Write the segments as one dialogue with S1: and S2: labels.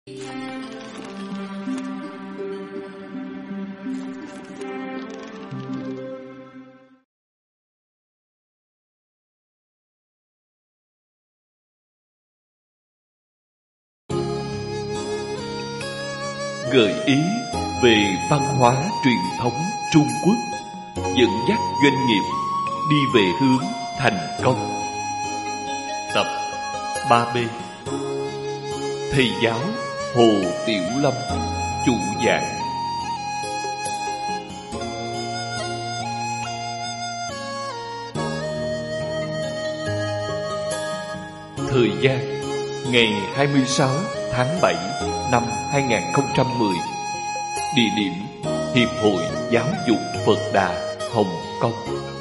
S1: Gợi ý về văn hóa truyền thống Trung Quốc, dẫn dắt doanh nghiệp đi về hướng thành công. Tập 3B. Thầy giáo Hồ Tiểu Lâm chủ giảng. Thời gian ngày 26 tháng 7 năm 2010. Địa điểm Hiệp hội Giáo dục Phật Đà, Hồng Kông.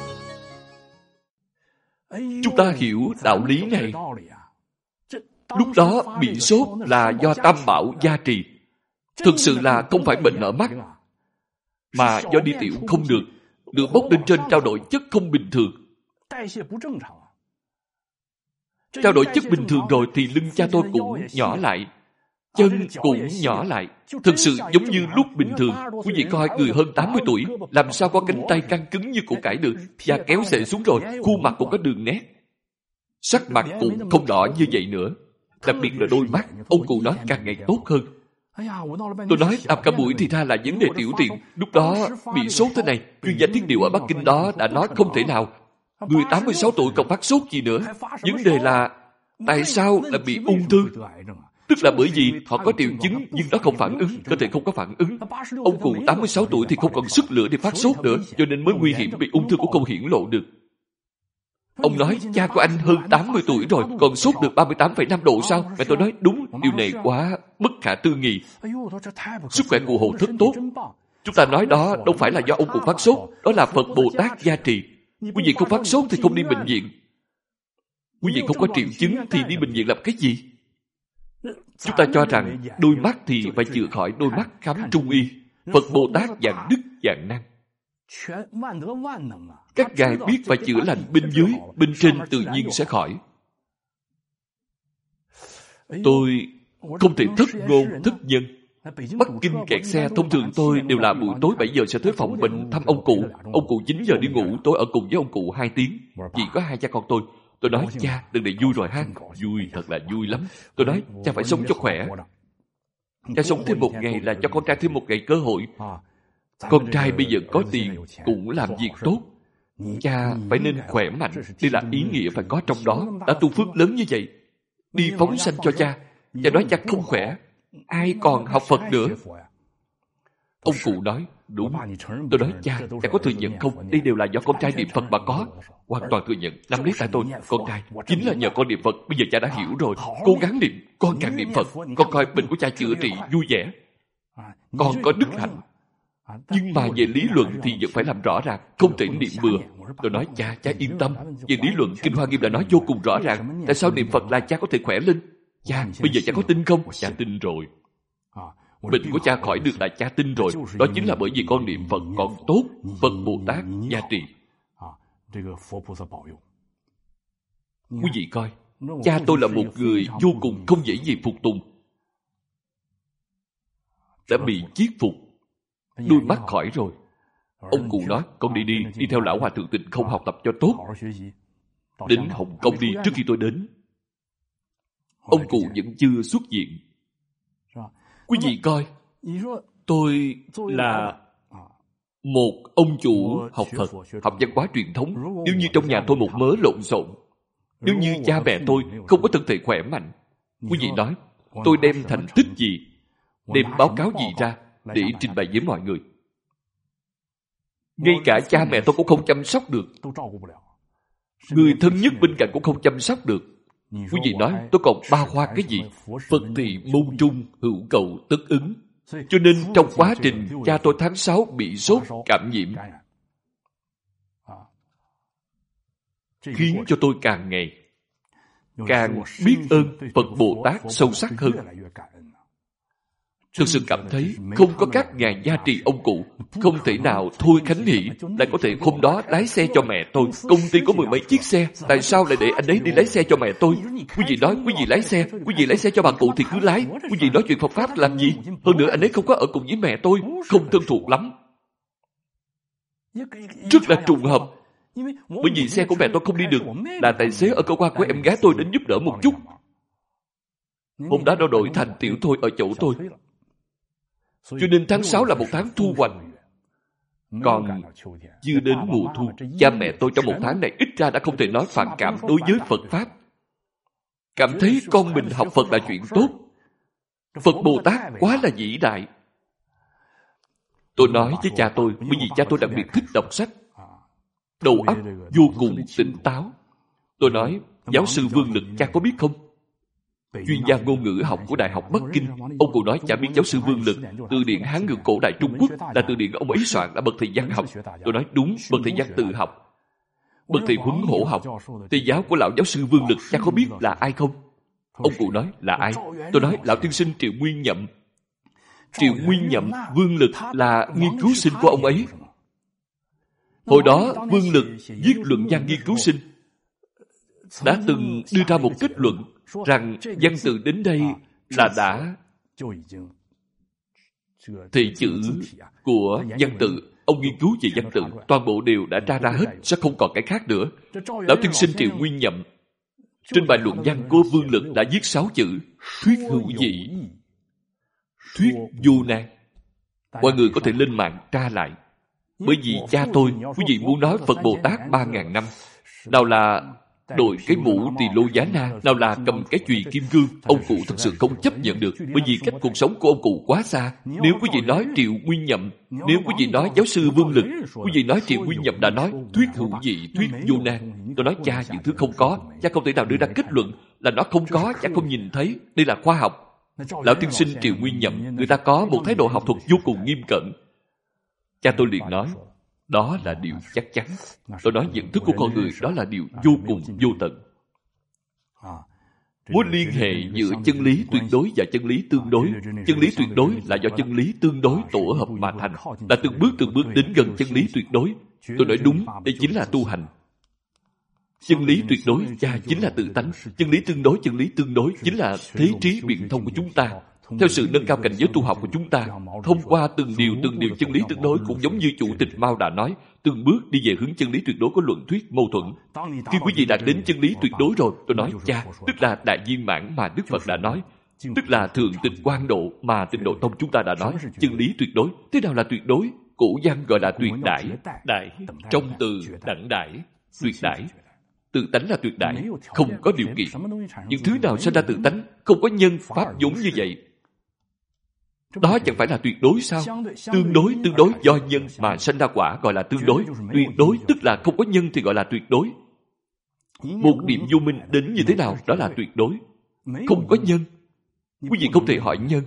S1: Chúng ta hiểu đạo lý này. Lúc đó bị sốt là do tam bảo gia trì. Thực sự là không phải bệnh ở mắt, mà do đi tiểu không được, được bốc lên trên trao đổi chất không bình thường. Trao đổi chất bình thường rồi thì lưng cha tôi cũng nhỏ lại, chân cũng nhỏ lại. Thực sự giống như lúc bình thường. Quý vị coi người hơn 80 tuổi làm sao có cánh tay căng cứng như củ cải được. Da kéo xệ xuống rồi, khuôn mặt cũng có đường nét, sắc mặt cũng không đỏ như vậy nữa. Đặc biệt là đôi mắt, ông cụ nói càng ngày tốt hơn. Tôi nói đạp cả buổi thì ra là vấn đề tiểu tiện. Lúc đó bị sốt thế này, chuyên gia tiết niệu ở Bắc Kinh đó đã nói không thể nào. Người 86 tuổi còn phát sốt gì nữa. Vấn đề là tại sao lại bị ung thư? Tức là bởi vì họ có triệu chứng nhưng nó không phản ứng, cơ thể không có phản ứng. Ông cụ 86 tuổi thì không còn sức lửa để phát sốt nữa, cho nên mới nguy hiểm, bị ung thư cũng không hiển lộ được. Ông nói cha của anh hơn 80 tuổi rồi, còn sốt được 38,5 độ sao? Mẹ tôi nói đúng, điều này quá bất khả tư nghị. Sức khỏe cụ Hồ rất tốt. Chúng ta nói đó đâu phải là do ông cụ phát sốt, đó là Phật Bồ Tát gia trì. Quý vị không phát sốt thì không đi bệnh viện. Quý vị không có triệu chứng thì đi bệnh viện làm cái gì? Chúng ta cho rằng đôi mắt thì phải chữa khỏi đôi mắt khám trung y. Phật Bồ Tát dạng đức dạng năng. Các ngài biết phải chữa lành bên dưới, bên trên tự nhiên sẽ khỏi. Tôi không thể thất ngôn thất nhân. Bắc Kinh kẹt xe, thông thường tôi đều là buổi tối 7 giờ sẽ tới phòng bệnh thăm ông cụ. Ông cụ 9 giờ đi ngủ, tôi ở cùng với ông cụ 2 tiếng. Chỉ có 2 cha con tôi. Tôi nói cha, đừng để vui rồi ha. Vui, thật là vui lắm. Tôi nói cha phải sống cho khỏe. Cha sống thêm một ngày là cho con trai thêm một ngày cơ hội. Con trai bây giờ có tiền cũng làm việc tốt. Cha phải nên khỏe mạnh. Đây là ý nghĩa phải có trong đó. Đã tu phước lớn như vậy, đi phóng sanh cho cha. Cha nói cha không khỏe, ai còn học Phật nữa. Ông cụ nói đúng. Tôi nói cha có thừa nhận không? Đây đều là do con trai niệm Phật mà có. Hoàn toàn thừa nhận. Nắm lấy tay tôi. Con trai, chính là nhờ con niệm Phật. Bây giờ cha đã hiểu rồi. Cố gắng niệm. Con càng niệm Phật, con coi bệnh của cha chữa trị vui vẻ. Con có đức hạnh. Nhưng mà về lý luận thì vẫn phải làm rõ ràng, không thể niệm bừa. Tôi nói cha yên tâm. Về lý luận Kinh Hoa Nghiêm đã nói vô cùng rõ ràng. Tại sao niệm Phật là cha có thể khỏe lên? Cha, bây giờ cha có tin không? Cha tin rồi. Bệnh của cha khỏi được là cha tin rồi. Đó chính là bởi vì con niệm Phật còn tốt. Phật Bồ Tát gia trì. Quý vị coi, cha tôi là một người vô cùng không dễ gì phục tùng. Đã bị chiết phục, đôi mắt khỏi rồi. Ông cụ nói con đi theo lão hòa thượng Tịnh Không học tập cho tốt. Đến Hồng Kông đi. Trước khi tôi đến, ông cụ vẫn chưa xuất viện. Quý vị coi, tôi là một ông chủ học Phật, học văn hóa truyền thống. Nếu như trong nhà tôi một mớ lộn xộn, nếu như cha mẹ tôi không có thân thể khỏe mạnh, quý vị nói tôi đem thành tích gì, đem báo cáo gì ra để trình bày với mọi người? Ngay cả cha mẹ tôi cũng không chăm sóc được, người thân nhất bên cạnh cũng không chăm sóc được. Quý vị nói tôi còn ba hoa cái gì? Phật thì môn trung, hữu cầu tất ứng. Cho nên trong quá trình cha tôi tháng 6 bị sốt cảm nhiễm, khiến cho tôi càng ngày càng biết ơn Phật Bồ Tát sâu sắc hơn. thực sự cảm thấy không có các ngài gia trì ông cụ, không thể nào Thôi Khánh Hỷ lại có thể hôm đó lái xe cho mẹ tôi. Công ty có 10 mấy chiếc xe, tại sao lại để anh ấy đi lái xe cho mẹ tôi? Quý vị nói quý vị lái xe cho bà cụ thì cứ lái. Quý vị nói chuyện Phật Pháp làm gì? Hơn nữa anh ấy không có ở cùng với mẹ tôi, không thân thuộc lắm. Rất là trùng hợp. Bởi vì xe của mẹ tôi không đi được, là tài xế ở cơ quan của em gái tôi đến giúp đỡ một chút. Hôm đó nó đổi thành Tiểu Thôi ở chỗ tôi. Cho nên tháng 6 là một tháng thu hoạch. Còn chưa đến mùa thu, cha mẹ tôi trong một tháng này ít ra đã không thể nói phản cảm đối với Phật Pháp. Cảm thấy con mình học Phật là chuyện tốt. Phật Bồ Tát quá là vĩ đại. Tôi nói với cha tôi, bởi vì cha tôi đặc biệt thích đọc sách. Đầu óc vô cùng tỉnh táo. Tôi nói, giáo sư Vương Lực cha có biết không? Chuyên gia ngôn ngữ học của Đại học Bắc Kinh. Ông cụ nói chả biết giáo sư Vương Lực. Từ điển Hán ngữ cổ đại Trung Quốc là từ điển ông ấy soạn, là bậc thầy văn học. Tôi nói đúng, bậc thầy văn tự học. Bậc thầy huấn hổ học. Thầy giáo của lão giáo sư Vương Lực cha có biết là ai không? Ông cụ nói là ai? Tôi nói lão tiên sinh Triệu Nguyên Nhậm. Triệu Nguyên Nhậm, Vương Lực là nghiên cứu sinh của ông ấy. Hồi đó Vương Lực viết luận văn nghiên cứu sinh đã từng đưa ra một kết luận rằng văn tự đến đây là đã thị chữ của văn tự. Ông nghiên cứu về văn tự, toàn bộ đều đã tra ra hết, sẽ không còn cái khác nữa. Lão tiên sinh Triệu Nguyên Nhậm trên bài luận văn của Vương Lực đã viết 6 chữ: thuyết hữu dĩ, thuyết vô nan. Mọi người có thể lên mạng tra lại. Bởi vì cha tôi, quý vị muốn nói Phật Bồ Tát 3.000 năm, nào là đội cái mũ tỳ lô giá na, nào là cầm cái chùy kim cương, ông cụ thật sự không chấp nhận được, bởi vì cách cuộc sống của ông cụ quá xa. Nếu quý vị nói Triệu Nguyên Nhậm, nếu quý vị nói giáo sư Vương Lực, quý vị nói Triệu Nguyên Nhậm đã nói thuyết hữu dị, thuyết vô nan. Tôi nói cha, những thứ không có, cha không thể nào đưa ra kết luận là nó không có, cha không nhìn thấy. Đây là khoa học. Lão tiên sinh Triệu Nguyên Nhậm, người ta có một thái độ học thuật vô cùng nghiêm cẩn. Cha tôi liền nói, đó là điều chắc chắn. Tôi nói nhận thức của con người, đó là điều vô cùng vô tận. Mối liên hệ giữa chân lý tuyệt đối và chân lý tương đối. Chân lý tuyệt đối là do chân lý tương đối tổ hợp mà thành, là từng bước đến gần chân lý tuyệt đối. Tôi nói đúng, đây chính là tu hành. Chân lý tuyệt đối cha chính là tự tánh. Chân lý tương đối chính là thế trí biện thông của chúng ta. Theo sự nâng cao cảnh giới tu học của chúng ta, thông qua từng điều chân lý tương đối, cũng giống như Chủ tịch Mao đã nói, từng bước đi về hướng chân lý tuyệt đối có luận thuyết mâu thuẫn. Khi quý vị đạt đến chân lý tuyệt đối rồi, tôi nói cha, tức là đại viên mãn mà Đức Phật đã nói, tức là thường tịch quan độ mà Tịnh Độ Tông chúng ta đã nói, chân lý tuyệt đối. Thế nào là tuyệt đối? Cổ văn gọi là tuyệt đãi. Đại trong từ đẳng đãi, tuyệt đãi. Tự tánh là tuyệt đãi, không có điều kiện. Những thứ nào sinh ra tự tánh, không có nhân pháp giống như vậy, đó chẳng phải là tuyệt đối sao? Tương đối do nhân mà sanh ra quả gọi là tương đối. Tuyệt đối tức là không có nhân thì gọi là tuyệt đối. Một niệm vô minh đến như thế nào, đó là tuyệt đối. Không có nhân, quý vị không thể hỏi nhân.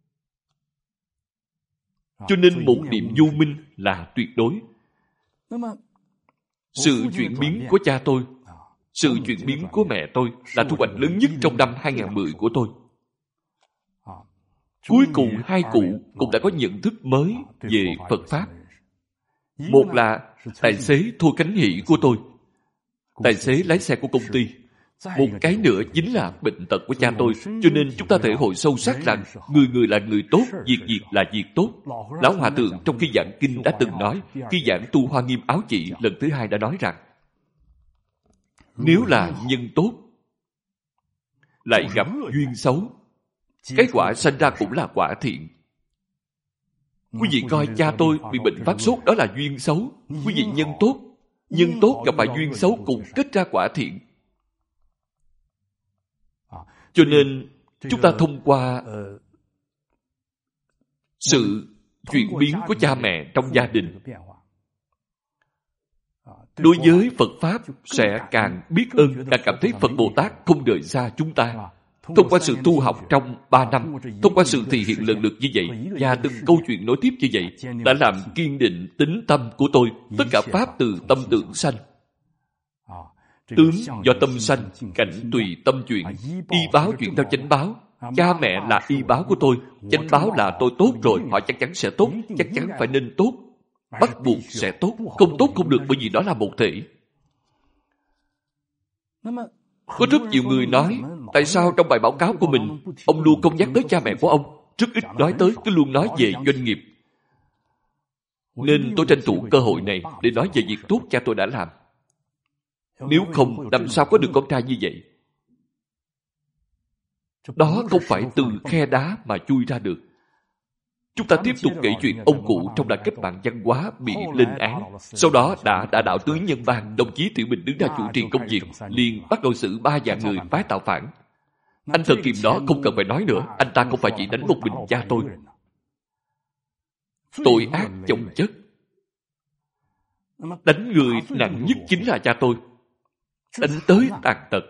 S1: Cho nên một niệm vô minh là tuyệt đối. Sự chuyển biến của cha tôi, sự chuyển biến của mẹ tôi là thu hoạch lớn nhất trong năm 2010 của tôi. Cuối cùng hai cụ cũng đã có nhận thức mới về Phật Pháp. Một là tài xế Thôi Khánh Hỷ của tôi, tài xế lái xe của công ty. Một cái nữa chính là bệnh tật của cha tôi. Cho nên chúng ta thể hội sâu sắc rằng người là người tốt, việc là việc tốt. Lão Hòa Thượng trong khi giảng kinh đã từng nói, khi giảng Tu Hoa Nghiêm Áo Chỉ lần thứ 2 đã nói rằng, nếu là nhân tốt lại gặp duyên xấu, cái quả sanh ra cũng là quả thiện. Quý vị coi cha tôi bị bệnh phát sốt, đó là duyên xấu. Quý vị nhân tốt gặp phải duyên xấu cũng kết ra quả thiện. Cho nên chúng ta thông qua sự chuyển biến của cha mẹ trong gia đình, đối với Phật Pháp sẽ càng biết ơn, càng cảm thấy Phật Bồ Tát không rời xa chúng ta. Thông qua sự tu học trong 3 năm, thông qua sự thể hiện lần lượt như vậy, và từng câu chuyện nối tiếp như vậy, đã làm kiên định tín tâm của tôi. Tất cả Pháp từ tâm tưởng sanh. Tướng do tâm sanh, cảnh tùy tâm chuyển, y báo chuyển theo chánh báo. Cha mẹ là y báo của tôi, chánh báo là tôi tốt rồi, họ chắc chắn sẽ tốt, chắc chắn phải nên tốt, bắt buộc sẽ tốt, không tốt không được bởi vì đó là một thể. Có rất nhiều người nói, tại sao trong bài báo cáo của mình, ông luôn không nhắc tới cha mẹ của ông, rất ít nói tới, cứ luôn nói về doanh nghiệp. Nên tôi tranh thủ cơ hội này để nói về việc tốt cha tôi đã làm. Nếu không, làm sao có được con trai như vậy? Đó không phải từ khe đá mà chui ra được. Chúng ta tiếp tục kể chuyện ông cụ trong Đảng Cách mạng Văn hóa bị lên án. Sau đó đã đạo tứ nhân bang, đồng chí Tiểu Bình đứng ra chủ trì công việc, liền bắt đầu xử 3 vạn người phái tạo phản. Anh Thần Kiệm đó không cần phải nói nữa, anh ta không phải chỉ đánh một mình cha tôi. Tội ác chồng chất. Đánh người nặng nhất chính là cha tôi. Đánh tới tàn tật.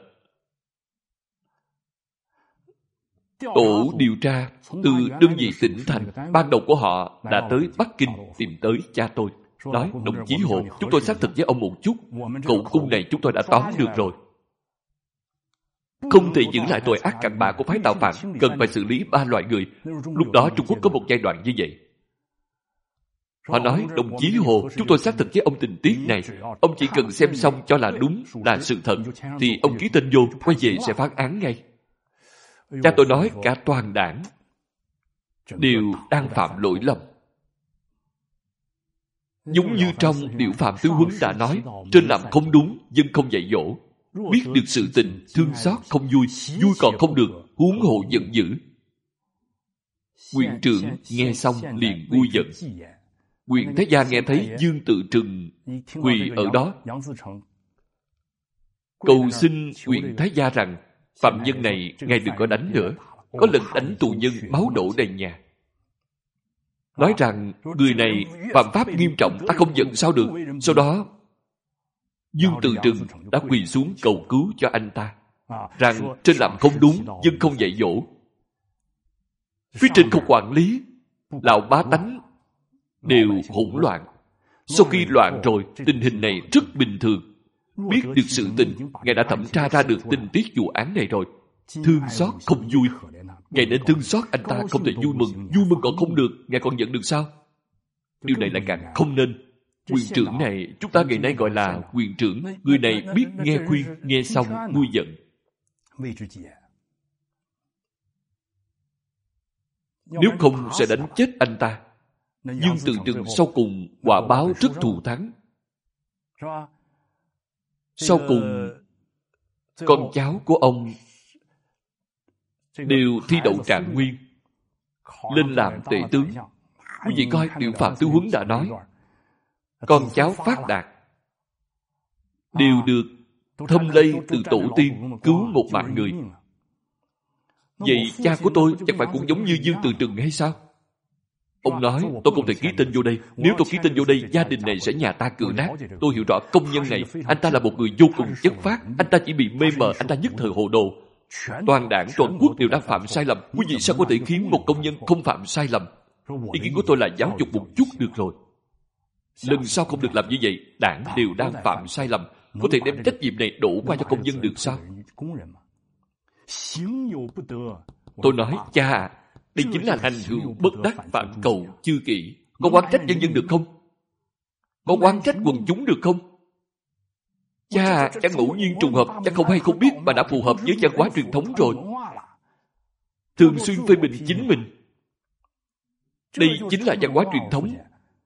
S1: Tổ điều tra từ đơn vị tỉnh thành, ban đầu của họ đã tới Bắc Kinh tìm tới cha tôi. Nói, đồng chí Hồ, chúng tôi xác thực với ông một chút, cậu cung này chúng tôi đã tóm được rồi. Không thể giữ lại tội ác cặn bã của phái tạo phản, cần phải xử lý 3 loại người. Lúc đó Trung Quốc có một giai đoạn như vậy. Họ nói, đồng chí Hồ, chúng tôi xác thực với ông tình tiết này. Ông chỉ cần xem xong cho là đúng, là sự thật, thì ông ký tên vô, quay về sẽ phán án ngay. Cha tôi nói cả toàn đảng đều đang phạm lỗi lầm. Giống như trong Điệu Phạm Tứ Huấn đã nói, trên làm không đúng, dân không dạy dỗ. Biết được sự tình, thương xót không vui, vui còn không được, huống hộ giận dữ. Quyền trưởng nghe xong liền vui giận. Quyền Thái Gia nghe thấy Dương Tự Trừng quỳ ở đó, cầu xin Quyền Thái Gia rằng phạm nhân này ngài đừng có đánh nữa. Có lần đánh tù nhân máu đổ đầy nhà. Nói rằng người này phạm pháp nghiêm trọng, ta không giận sao được. Sau đó Dương Tự Trừng đã quỳ xuống cầu cứu cho anh ta, rằng trên làm không đúng, dân không dạy dỗ. Phía trên không quản lý, lão bá tánh đều hỗn loạn. Sau khi loạn rồi, tình hình này rất bình thường. Biết được sự tình, ngài đã thẩm tra ra được tình tiết vụ án này rồi. Thương xót không vui. Ngài nên thương xót anh ta, không thể vui mừng còn không được, ngài còn giận được sao? Điều này lại càng không nên. Quyền trưởng này, chúng ta ngày nay gọi là quyền trưởng. Người này biết nghe khuyên, nghe xong nguôi giận. Nếu không sẽ đánh chết anh ta. Dương Tự Trừng sau cùng quả báo rất thù thắng. Sau cùng con cháu của ông đều thi đậu trạng nguyên, lên làm tể tướng. Quý vị coi Điệu Phạm Tứ Huấn đã nói, con cháu phát đạt đều được thâm lây từ tổ tiên cứu một mạng người. Vậy cha của tôi chẳng phải cũng giống như Dương Tự Trừng hay sao? Ông nói, tôi không thể ký tên vô đây. Nếu tôi ký tên vô đây, gia đình này sẽ nhà ta cửa nát. Tôi hiểu rõ công nhân này, anh ta là một người vô cùng chất phác. Anh ta chỉ bị mê mờ, anh ta nhất thời hồ đồ. Toàn đảng, toàn quốc đều đang phạm sai lầm. Quý vị sao có thể khiến một công nhân không phạm sai lầm? Ý kiến của tôi là giáo dục một chút được rồi. Lần sau không được làm như vậy. Đảng đều đang phạm sai lầm. Có thể đem trách nhiệm này đổ qua cho công nhân được sao? Tôi nói, cha, đây chính là hành hữu bất đắc vạn cầu chư kỷ. Có oán trách nhân dân được không? Có oán trách quần chúng được không? Cha, chắc ngẫu nhiên trùng hợp, chắc không hay không biết mà đã phù hợp với văn hóa truyền thống rồi. Thường xuyên phê bình chính mình. Đây chính là văn hóa truyền thống.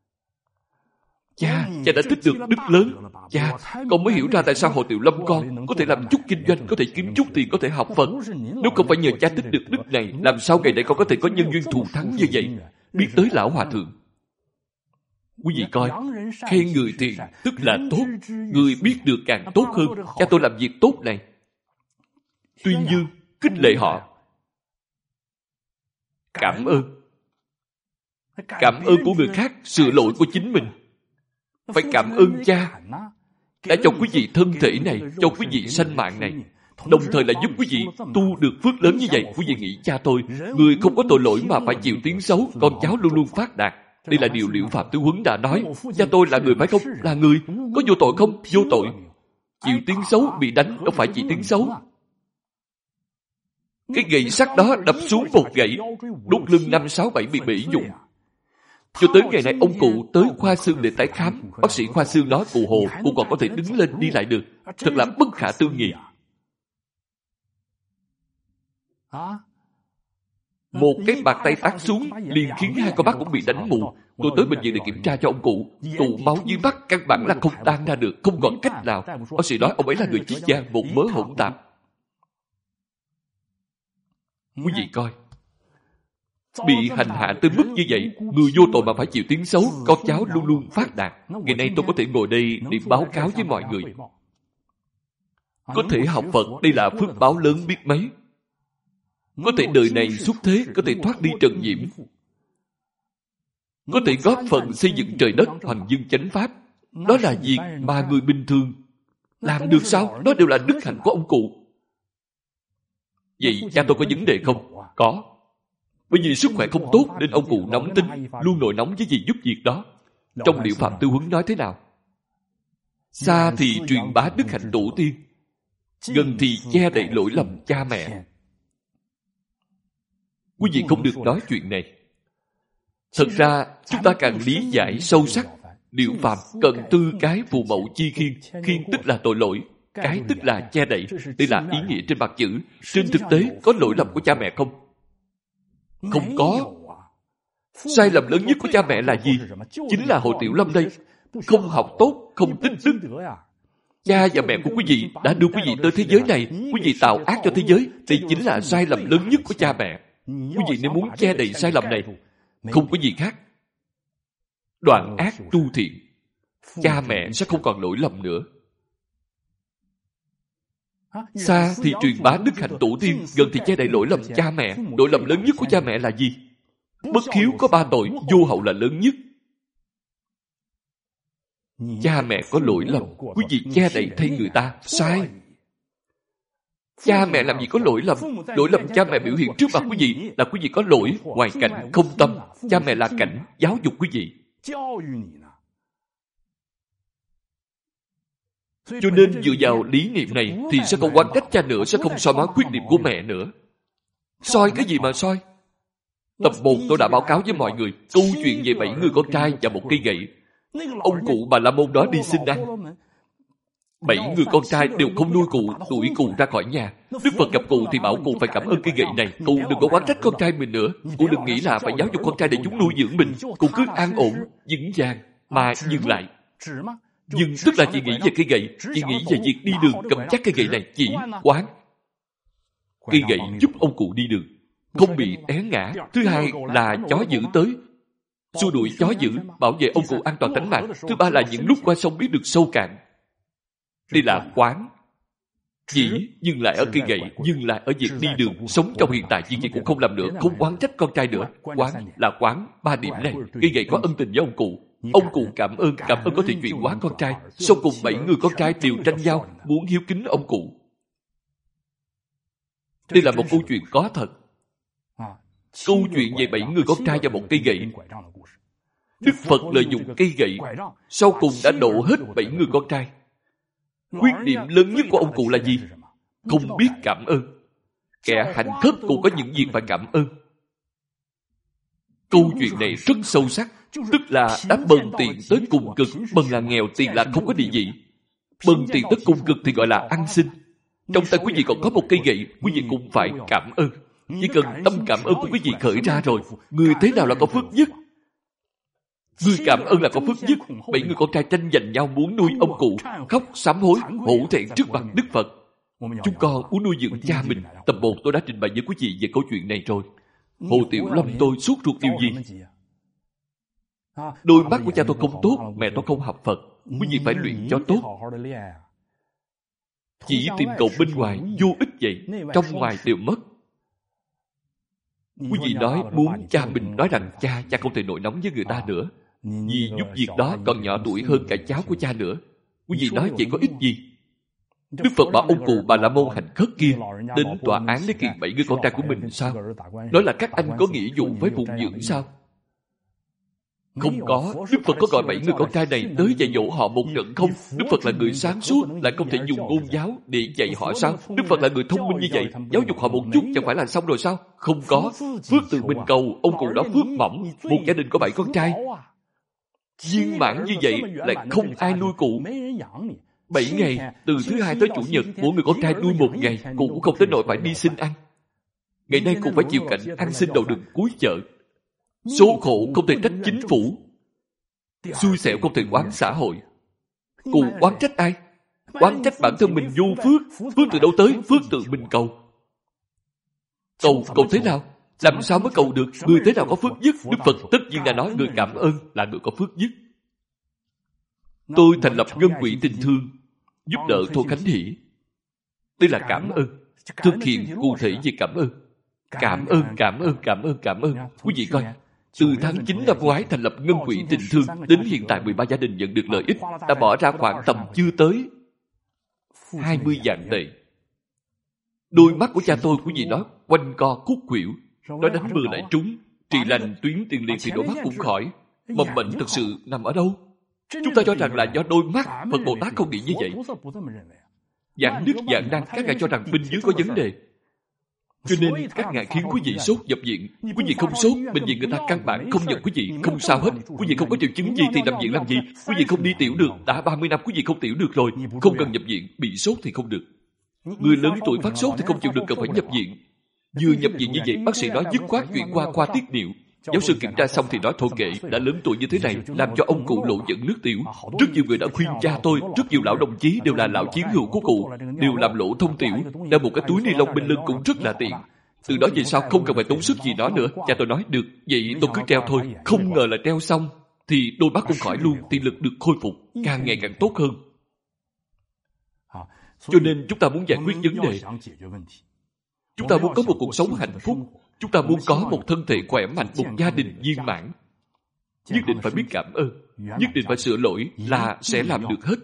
S1: Cha đã tích được đức lớn. Cha, con mới hiểu ra tại sao Hồ Tiểu Lâm con có thể làm chút kinh doanh, có thể kiếm chút tiền, có thể học Phật. Nếu không phải nhờ cha tích được đức này, làm sao ngày nay con có thể có nhân duyên thù thắng như vậy? Biết tới lão hòa thượng. Quý vị coi, khen người thiện tức là tốt, người biết được càng tốt hơn. Cha tôi làm việc tốt này, tuyên dương, khích lệ họ. Cảm ơn. Cảm ơn của người khác, sửa lỗi của chính mình. Phải cảm ơn cha đã cho quý vị thân thể này, cho quý vị sanh mạng này, đồng thời là giúp quý vị tu được phước lớn như vậy. Quý vị nghĩ cha tôi, người không có tội lỗi mà phải chịu tiếng xấu, con cháu luôn luôn phát đạt. Đây là điều Liệu Phạm Tứ Huấn đã nói. Cha tôi là người phải không? Là người. Có vô tội không? Vô tội. Chịu tiếng xấu, bị đánh, đâu phải chỉ tiếng xấu. Cái gậy sắt đó đập xuống một gậy, đốt lưng 5, 6, 7 bị bể dụng. Cho tới ngày nay ông cụ tới khoa xương để tái khám. Bác sĩ khoa xương nói cụ Hồ, cụ còn có thể đứng lên đi lại được. Thật là bất khả tư nghị. Một cái bàn tay tát xuống liền khiến hai con mắt cũng bị đánh mù. Tôi tới bệnh viện để kiểm tra cho ông cụ. Tụ máu dưới mắt căn bản là không tan ra được, không còn cách nào. Bác sĩ nói ông ấy là người Chí Giang, một mớ hỗn tạp. Quý vị coi, bị hành hạ tới mức như vậy, người vô tội mà phải chịu tiếng xấu, con cháu luôn luôn phát đạt. Ngày nay tôi có thể ngồi đây để báo cáo với mọi người. Có thể học Phật, đây là phước báo lớn biết mấy. Có thể đời này xuất thế, có thể thoát đi trần nhiễm, có thể góp phần xây dựng trời đất, hoằng dương chánh pháp. Đó là việc mà người bình thường làm được sao? Đó đều là đức hạnh của ông cụ. Vậy cha tôi có vấn đề không? Có. Bởi vì sức khỏe không tốt nên ông cụ nóng tính, luôn nổi nóng với gì giúp việc đó. Trong Liệu Phạm Tư Huấn nói thế nào? Xa thì truyền bá đức hạnh tổ tiên, gần thì che đậy lỗi lầm cha mẹ. Quý vị không được nói chuyện này. Thật ra chúng ta càng lý giải sâu sắc, Liệu Phạm cần tư cái phù mẫu chi khiên. Khiên tức là tội lỗi, cái tức là che đậy. Đây là ý nghĩa trên mặt chữ. Trên thực tế có lỗi lầm của cha mẹ không? Không có. Sai lầm lớn nhất của cha mẹ là gì? Chính là Hồ Tiểu Lâm đây. Không học tốt, không tích đức. Cha và mẹ của quý vị đã đưa quý vị tới thế giới này. Quý vị tạo ác cho thế giới. Đây chính là sai lầm lớn nhất của cha mẹ. Quý vị nếu muốn che đậy sai lầm này, không có gì khác. Đoạn ác tu thiện, cha mẹ sẽ không còn lỗi lầm nữa. Xa thì truyền bá đức hạnh tổ tiên, gần thì che đậy lỗi lầm cha mẹ. Lỗi lầm lớn nhất của cha mẹ là gì? Bất hiếu có 3 tội, vô hậu là lớn nhất. Cha mẹ có lỗi lầm, quý vị che đậy thay người ta, sai. Cha mẹ làm gì có lỗi lầm? Lỗi lầm cha mẹ biểu hiện trước mặt quý vị là quý vị có lỗi, ngoài cảnh không tâm. Cha mẹ là cảnh giáo dục quý vị. Cho nên dựa vào lý niệm này thì sẽ không oán trách cha nữa, sẽ không soi mói khuyết điểm của mẹ nữa. Soi cái gì mà soi? Tập 1 tôi đã báo cáo với mọi người câu chuyện về 7 người con trai và một cây gậy. Ông cụ Bà La Môn đó đi xin ăn. 7 người con trai đều không nuôi cụ, đuổi cụ ra khỏi nhà. Đức Phật gặp cụ thì bảo cụ phải cảm ơn cây gậy này. Cụ đừng có oán trách con trai mình nữa. Cụ đừng nghĩ là phải giáo dục con trai để chúng nuôi dưỡng mình. Cụ cứ an ổn, vững vàng mà dừng lại. Dừng tức là chị nghĩ về cây gậy, chị nghĩ về việc đi đường cầm chắc cây gậy này, chỉ quán. Cây gậy giúp ông cụ đi đường, không bị té ngã. Thứ hai là chó dữ tới, xua đuổi chó dữ, bảo vệ ông cụ an toàn tính mạng. Thứ ba là những lúc qua sông biết được sâu cạn. Đây là quán. Chỉ dừng lại ở cây gậy, dừng lại ở việc đi đường, sống trong hiện tại, chuyện gì cũng không làm nữa, không oán trách con trai nữa. Quán là quán 3 điểm này. Cây gậy có ân tình với ông cụ. Ông cụ cảm ơn có thể chuyển hóa con trai. Sau cùng 7 người con trai đều tranh nhau muốn hiếu kính ông cụ. Đây là một câu chuyện có thật. Câu chuyện về 7 người con trai và một cây gậy. Đức Phật lợi dụng cây gậy, sau cùng đã độ hết 7 người con trai. Khuyết điểm lớn nhất của ông cụ là gì? Không biết cảm ơn. Kẻ hạnh khất cũng có những việc phải cảm ơn. Câu chuyện này rất sâu sắc. Tức là đã bần tiện tới cùng cực. Bần là nghèo, tiền là không có địa vị. Bần tiện tới cùng cực thì gọi là ăn xin. Trong tay quý vị còn có một cây gậy, quý vị cũng phải cảm ơn. Chỉ cần tâm cảm ơn của quý vị khởi ra rồi, người thế nào là có phước nhất? Người cảm ơn là có phước nhất. 7 người con trai tranh giành nhau muốn nuôi ông cụ, khóc sám hối, hổ thẹn trước mặt Đức Phật. Chúng con muốn nuôi dưỡng cha mình. Tập 1 tôi đã trình bày với quý vị về câu chuyện này rồi. Hồ Tiểu Lâm tôi suốt ruột điều gì? Đôi mắt của cha tôi không tốt, mẹ tôi không học Phật. Quý vị phải luyện cho tốt. Chỉ tìm cầu bên ngoài vô ích vậy, trong ngoài đều mất. Quý vị nói muốn cha mình nói rằng cha không thể nổi nóng với người ta nữa, vì giúp việc đó còn nhỏ tuổi hơn cả cháu của cha nữa. Quý vị nói vậy có ích gì? Đức Phật bảo ông cụ Bà La Môn hành khất kia đến tòa án lấy kiện 7 người con trai của mình sao? Nói là các anh có nghĩa vụ với phụng dưỡng sao? Không có. Đức Phật có gọi 7 người con trai này tới dạy dỗ họ một trận không? Đức Phật là người sáng suốt, lại không thể dùng ngôn giáo để dạy họ sao? Đức Phật là người thông minh như vậy, giáo dục họ một chút chẳng phải là xong rồi sao? Không có. Phước tự mình cầu, ông cụ đó phước mỏng. Một gia đình có 7 con trai, viên mãn như vậy lại không ai nuôi cụ. 7 ngày, từ thứ Hai tới Chủ nhật, mỗi người con trai nuôi 1 ngày, cụ cũng không tới nỗi phải đi xin ăn. Ngày nay cụ phải chịu cảnh ăn xin đầu đường cuối chợ. Số khổ không thể trách chính phủ, xui xẻo không thể oán xã hội. Cụ oán trách ai? Oán trách bản thân mình vô phước. Phước từ đâu tới? Phước tự mình cầu. Cầu thế nào? Làm sao mới cầu được? Người thế nào có phước nhất? Đức Phật tất nhiên đã nói người cảm ơn là người có phước nhất. Tôi thành lập ngân quỹ tình thương, giúp đỡ Thổ Khánh Hỷ. Đây là cảm ơn. Thực hiện cụ thể về cảm ơn. Cảm ơn. Quý vị coi, từ tháng 9 năm ngoái thành lập ngân quỹ tình thương, đến hiện tại 13 gia đình nhận được lợi ích, đã bỏ ra khoảng tầm chưa tới 20 vạn tệ. Đôi mắt của cha tôi, quý vị nói, quanh co khúc khuỷu, nó đánh mưa lại trúng, trị lành tuyến tiền liệt thì đôi mắt cũng khỏi. Mầm bệnh thực sự nằm ở đâu? Chúng ta cho rằng là do đôi mắt. Phật Bồ Tát không nghĩ như vậy. Giảng đức giảng năng, các ngài cho rằng bên dưới có vấn đề. Cho nên các ngài khiến quý vị sốt nhập viện. Quý vị không sốt, bệnh viện người ta căn bản không nhận quý vị, không sao hết. Quý vị không có triệu chứng gì thì nằm viện làm gì? Quý vị không đi tiểu được, đã 30 năm quý vị không tiểu được rồi, không cần nhập viện. Bị sốt thì không được. Người lớn tuổi phát sốt thì không chịu được, cần phải nhập viện. Vừa nhập viện như vậy, bác sĩ nói dứt khoát chuyển qua khoa tiết niệu. Giáo sư kiểm tra xong thì nói thôi kệ, đã lớn tuổi như thế này, làm cho ông cụ lộ dẫn nước tiểu. Rất nhiều người đã khuyên cha tôi, rất nhiều lão đồng chí đều là lão chiến hữu của cụ, đều làm lỗ thông tiểu, đeo một cái túi ni lông bên lưng cũng rất là tiện. Từ đó về sau không cần phải tốn sức gì nó nữa. Cha tôi nói được, vậy tôi cứ treo thôi. Không ngờ là treo xong thì đôi mắt cũng khỏi luôn, thị lực được khôi phục, càng ngày càng tốt hơn. Cho nên chúng ta muốn giải quyết vấn đề. Chúng ta muốn có một cuộc sống hạnh phúc. Chúng ta muốn có một thân thể khỏe mạnh, một gia đình viên mãn. Nhất định phải biết cảm ơn, nhất định phải sửa lỗi là sẽ làm được hết.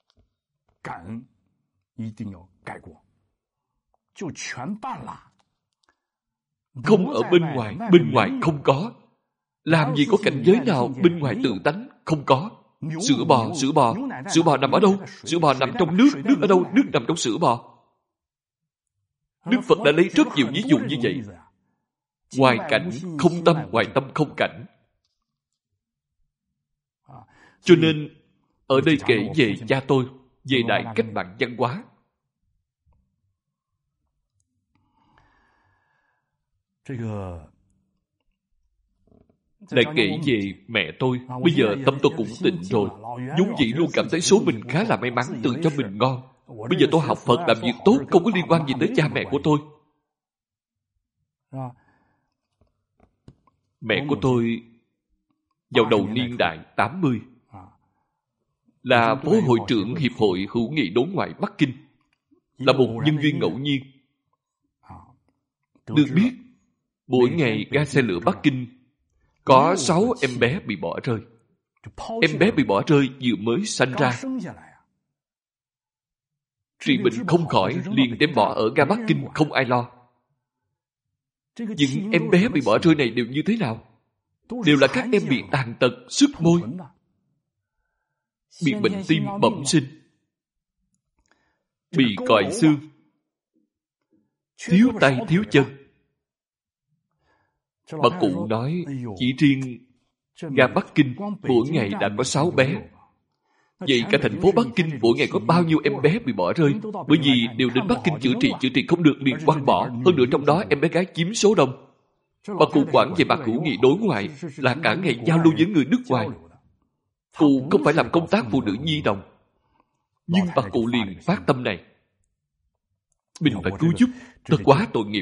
S1: Không ở bên ngoài không có. Làm gì có cảnh giới nào bên ngoài tự tánh không có. Sữa bò nằm ở đâu? Sữa bò nằm trong nước, nước ở đâu? Nước nằm trong sữa bò. Đức Phật đã lấy rất nhiều ví dụ như vậy. Ngoài cảnh không tâm, ngoài tâm không cảnh. Cho nên ở đây kể về cha tôi, về đại cách mạng văn hóa. Lại kể về mẹ tôi. Bây giờ tâm tôi cũng tịnh rồi. Vốn dĩ luôn cảm thấy số mình khá là may mắn, tự cho mình ngon. Bây giờ tôi học Phật làm việc tốt, không có liên quan gì tới cha mẹ của tôi. Mẹ của tôi vào đầu niên đại 80 là phó hội trưởng Hiệp hội Hữu nghị đối ngoại Bắc Kinh, là một nhân duyên ngẫu nhiên. Được biết, mỗi ngày ga xe lửa Bắc Kinh có 6 em bé bị bỏ rơi. Em bé bị bỏ rơi vừa mới sanh ra, trị bệnh không khỏi, liền đem bỏ ở ga Bắc Kinh, không ai lo. Những em bé bị bỏ rơi này đều như thế nào? Đều là các em bị tàn tật, sức môi, bị bệnh tim bẩm sinh, bị còi xương, thiếu tay thiếu chân. Bà cụ nói chỉ riêng ga Bắc Kinh mỗi ngày đã có 6 bé. Vậy cả thành phố Bắc Kinh mỗi ngày có bao nhiêu em bé bị bỏ rơi? Bởi vì đều đến Bắc Kinh chữa trị không được liền quăng bỏ. Hơn nữa trong đó em bé gái chiếm số đông. Bà cụ quản về mặt hữu nghị đối ngoại là cả ngày giao lưu với người nước ngoài. Cụ không phải làm công tác phụ nữ nhi đồng, nhưng bà cụ liền phát tâm này. Mình phải cứu giúp, thật quá tội nghiệp.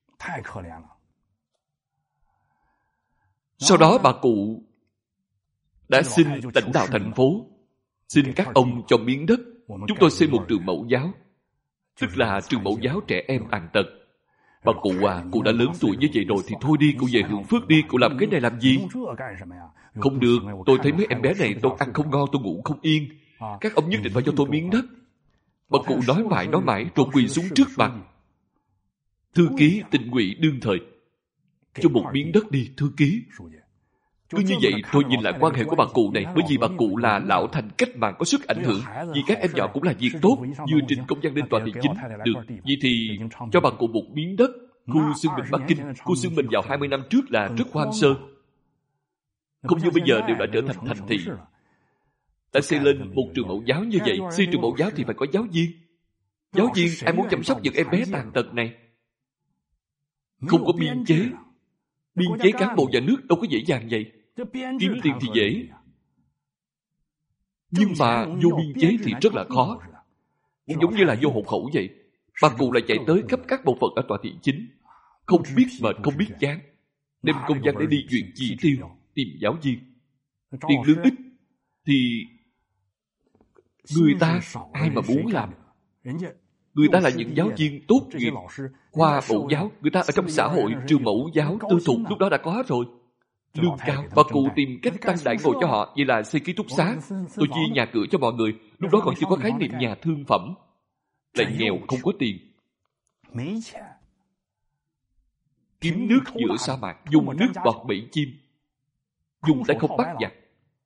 S1: Sau đó bà cụ đã xin lãnh đạo thành phố, xin các ông cho miếng đất, chúng tôi xây một trường mẫu giáo, tức là trường mẫu giáo trẻ em tàn tật. Bà cụ cụ đã lớn tuổi như vậy rồi thì thôi đi, cụ về hưởng phước đi, cụ làm cái này làm gì? Không được, tôi thấy mấy em bé này tôi ăn không ngon, tôi ngủ không yên. Các ông nhất định phải cho tôi miếng đất. Bà cụ nói mãi, rồi quỳ xuống trước mặt thư ký Tỉnh ủy đương thời. Cho một miếng đất đi, thư ký. Cứ như vậy tôi nhìn lại quan hệ của bà cụ này, bởi vì bà cụ là lão thành cách mạng có sức ảnh hưởng, vì các em nhỏ cũng là việc tốt, vừa trình công văn lên tòa thị chính. Được, vậy thì cho bà cụ một miếng đất, khu xương mình Bắc Kinh. Khu xương mình vào 20 năm trước là rất hoang sơ, không như bây giờ đều đã trở thành thành thị. Đã xây lên một trường mẫu giáo như vậy. Xây trường mẫu giáo thì phải có giáo viên. Giáo viên ai muốn chăm sóc những em bé tàn tật này? Không có biên chế. Biên chế cán bộ nhà nước đâu có dễ dàng vậy. Kiếm tiền thì dễ, nhưng mà vô biên chế thì rất là khó. Giống như là vô hộ khẩu vậy. Bà cụ lại chạy tới khắp các bộ phận ở tòa thị chính, không biết mệt không biết chán, đem công văn để đi duyệt chỉ tiêu, tìm giáo viên. Tiền lương ít thì người ta ai mà muốn làm. Người ta là những giáo viên tốt nghiệp khoa mẫu giáo, người ta ở trong xã hội trường mẫu giáo tư thục lúc đó đã có rồi. Lương cao, bà cụ tìm cách tăng đãi ngộ cho họ, vậy là xây ký túc xá, tôi chia nhà cửa cho mọi người. Lúc đó còn chưa có khái niệm nhà thương phẩm, lại nghèo không có tiền. Kiếm nước giữa sa mạc, dùng nước bọt bẫy chim, dùng tay không bắt giặc.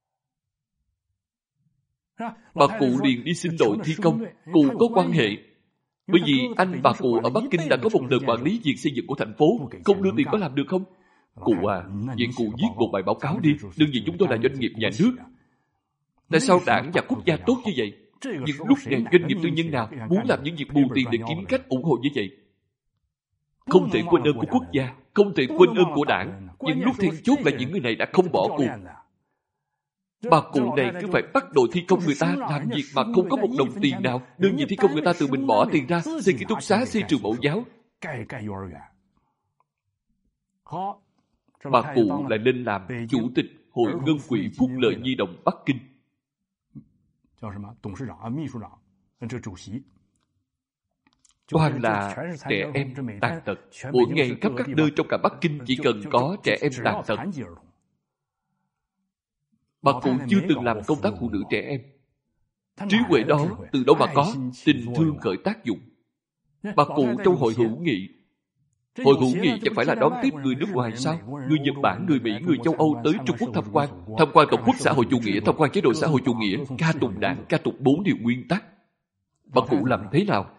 S1: Bà cụ liền đi xin đội thi công. Cụ có quan hệ, bởi vì anh bà cụ ở Bắc Kinh đã có một đợt quản lý việc xây dựng của thành phố, không đưa tiền có làm được không? Cụ à, vậy cụ viết một bài báo cáo đi, đương nhiên chúng tôi là doanh nghiệp nhà nước. Tại sao đảng và quốc gia tốt như vậy? Nhưng lúc này doanh nghiệp tư nhân nào muốn làm những việc bù tiền để kiếm cách ủng hộ như vậy? Không thể quên ơn của quốc gia, không thể quên ơn của đảng. Nhưng lúc then chốt là những người này đã không bỏ cuộc. Bà cụ này cứ phải bắt đội thi công người ta làm việc mà không có một đồng tiền nào. Đương nhiên thi công người ta tự mình bỏ tiền ra, xây ký túc xá, xây trường mẫu giáo. Bà cụ lại lên làm chủ tịch Hội Ngân quỹ Phúc lợi Nhi đồng Bắc Kinh. Toàn là trẻ em tàn tật. Mỗi ngày khắp các nơi trong cả Bắc Kinh chỉ cần có trẻ em tàn tật. Bà cụ chưa từng làm công tác phụ nữ trẻ em. Trí huệ đó từ đâu mà có? Tình thương khởi tác dụng. Bà cụ trong hội hữu nghị. Hội hữu nghị chẳng phải là đón tiếp người nước ngoài sao? Người Nhật Bản, người Mỹ, người châu Âu tới Trung Quốc tham quan Tổng quốc xã hội chủ nghĩa, tham quan chế độ xã hội chủ nghĩa, ca tụng đảng, ca tụng 4 điều nguyên tắc. Bà cụ làm thế nào?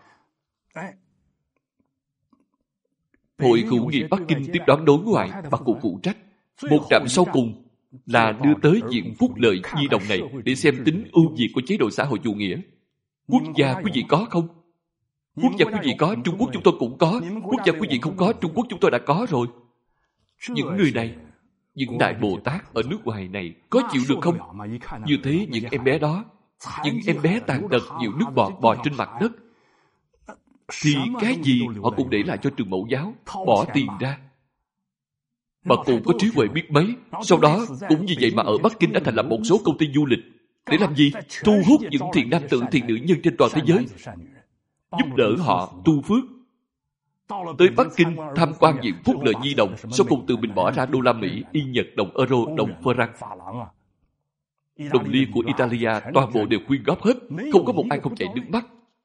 S1: Hội hữu nghị Bắc Kinh tiếp đón đối ngoại, bà cụ phụ trách. Một trạm sau cùng là đưa tới Viện Phúc lợi Nhi đồng này để xem tính ưu việt của chế độ xã hội chủ nghĩa. Quốc gia quý vị có không? Quốc gia quý vị có, Trung Quốc chúng tôi cũng có. Quốc gia quý vị không có, Trung Quốc chúng tôi đã có rồi. Những người này, những đại Bồ Tát ở nước ngoài này có chịu được không? Như thế những em bé đó, những em bé tàn tật nhiều nước bọt bò trên mặt đất, thì cái gì họ cũng để lại cho trường mẫu giáo, bỏ tiền ra. Bà cụ có trí huệ biết mấy. Sau đó cũng vì vậy mà ở Bắc Kinh đã thành lập một số công ty du lịch. Để làm gì? Thu hút những thiện nam tử thiện nữ nhân trên toàn thế giới, giúp đỡ họ tu phước. Tới Bắc Kinh tham quan Viện Phúc lợi Nhi đồng, sau cùng tự mình bỏ ra đô la Mỹ, Yên Nhật, đồng euro, đồng franc, đồng liên của Italia, toàn bộ đều quyên góp hết. Không có một ai không chảy nước mắt,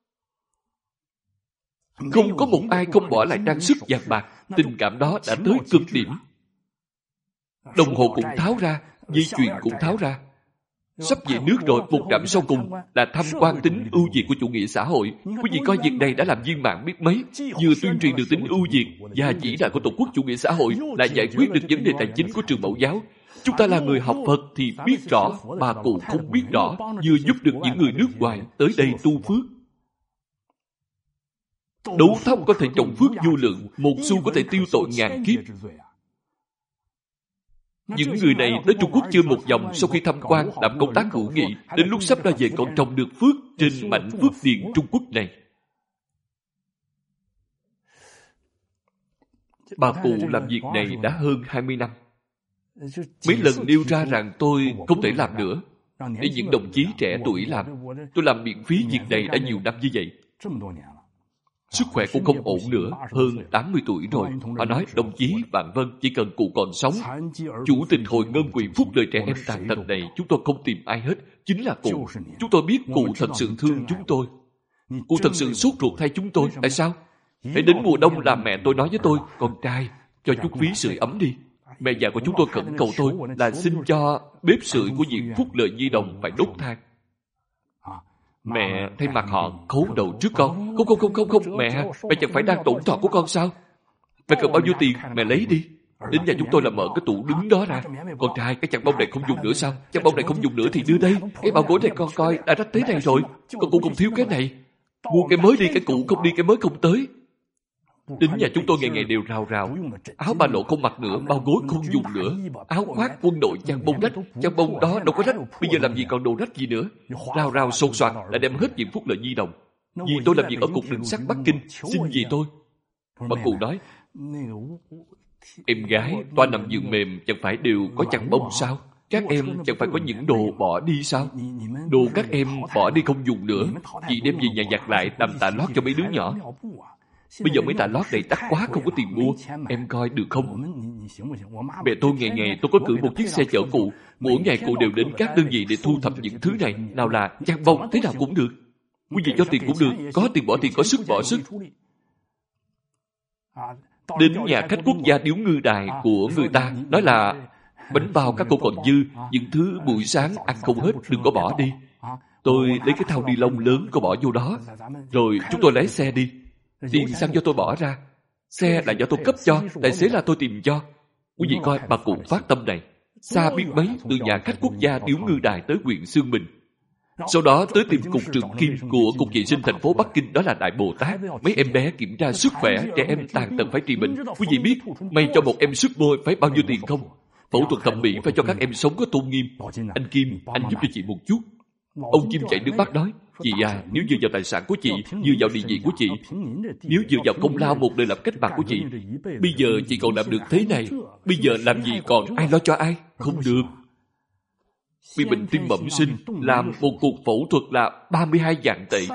S1: không có một ai không bỏ lại trang sức vàng bạc. Tình cảm đó đã tới cực điểm. Đồng hồ cũng tháo ra, dây chuyền cũng tháo ra. Sắp về nước rồi, một trạm sau cùng là tham quan tính ưu việt của chủ nghĩa xã hội. Quý vị coi việc này đã làm viên mãn biết mấy. Vừa tuyên truyền được tính ưu việt và vĩ đại của Tổ quốc chủ nghĩa xã hội, lại giải quyết được vấn đề tài chính của trường mẫu giáo. Chúng ta là người học Phật thì biết rõ, bà cụ không biết rõ, vừa giúp được những người nước ngoài tới đây tu phước. Đấu thông có thể trồng phước vô lượng, một xu có thể tiêu tội ngàn kiếp. Những người này tới Trung Quốc chưa một vòng, sau khi tham quan làm công tác hữu nghị, đến lúc sắp ra về còn trồng được phước trên mảnh phước điền Trung Quốc này. Bà cụ làm việc này đã hơn 20 năm. Mấy lần nêu ra rằng tôi không thể làm nữa, để những đồng chí trẻ tuổi làm. Tôi làm miễn phí việc này đã nhiều năm như vậy. Sức khỏe cũng không ổn nữa, hơn 80 tuổi rồi. Họ nói, đồng chí Vạn Vân, chỉ cần cụ còn sống, Chủ tịch Hội Ngân quỹ Phúc lợi trẻ em tàn tật này, chúng tôi không tìm ai hết, chính là cụ. Chúng tôi biết cụ thật sự thương chúng tôi. Cụ thật sự sốt ruột thay chúng tôi. Tại sao? Hãy đến mùa đông là mẹ tôi nói với tôi, con trai, cho chút phí sưởi ấm đi. Mẹ già của chúng tôi khẩn cầu tôi là xin cho bếp sưởi của viện Phúc Lợi Nhi đồng phải đốt than. Mẹ thay mặt họ khấu đầu trước con. Không, mẹ chẳng phải đang tổn thọ của con sao? Mẹ cần bao nhiêu tiền, mẹ lấy đi. Đến nhà chúng tôi là mở cái tủ đứng đó ra. Con trai, cái chăn bông này không dùng nữa sao? Chăn bông này không dùng nữa thì đưa đây. Cái bao gối này con coi đã rách thế này rồi. Con cũng không thiếu cái này. Mua cái mới đi, cái cũ không đi, cái mới không tới. Đến nhà chúng tôi ngày ngày đều rào rào. Áo ba lỗ không mặc nữa, bao gối không dùng nữa. Áo khoác quân đội chăn bông rách. Chăn bông đó đâu có rách. Bây giờ làm gì còn đồ rách gì nữa. Rào rào sột soạt đã đem hết viện Phúc Lợi Nhi đồng. Vì tôi làm việc ở cục đường sắt Bắc Kinh, xin gì tôi. Bà cụ nói, em gái toa nằm giường mềm chẳng phải đều có chăn bông sao? Các em chẳng phải có những đồ bỏ đi sao? Đồ các em bỏ đi không dùng nữa, chị đem về nhà giặt lại làm tà lót cho mấy đứa nhỏ. Bây giờ mấy tà lót này đắt quá không có tiền mua, em coi được không? Mẹ tôi ngày ngày tôi có cử một chiếc xe chở cụ, mỗi ngày cụ đều đến các đơn vị để thu thập những thứ này. Nào là chăn bông thế nào cũng được, quý vị cho tiền cũng được, có tiền bỏ tiền, có sức bỏ sức. Đến nhà khách quốc gia Điếu Ngư Đài của người ta, nói là bánh bao các cô còn dư, những thứ buổi sáng ăn không hết đừng có bỏ đi. Tôi lấy cái thau ni lông lớn có bỏ vô đó, rồi chúng tôi lái xe đi. Tiền xăng do tôi bỏ ra, xe là do tôi cấp cho, tài xế là tôi tìm cho. Quý vị coi bà cụ phát tâm này, xa biết mấy, từ nhà khách quốc gia Điếu Ngư Đài tới huyện Xương Bình. Sau đó tới tìm cục trưởng Kim của Cục Vệ sinh thành phố Bắc Kinh, đó là Đại Bồ Tát. Mấy em bé kiểm tra sức khỏe, trẻ em tàn tật phải trị bệnh. Quý vị biết, may cho một em sức môi phải bao nhiêu tiền không? Phẫu thuật thẩm mỹ phải cho các em sống có tôn nghiêm. Anh Kim, anh giúp cho chị một chút. Ông Kim chảy nước mắt nói, chị à, nếu dựa vào tài sản của chị, dựa vào địa vị của chị, nếu dựa vào công lao một đời làm cách mạng của chị, bây giờ chị còn làm được thế này, bây giờ làm gì còn ai lo cho ai? Không được. Bị bệnh tim bẩm sinh, làm một cuộc phẫu thuật là 32 vạn tệ.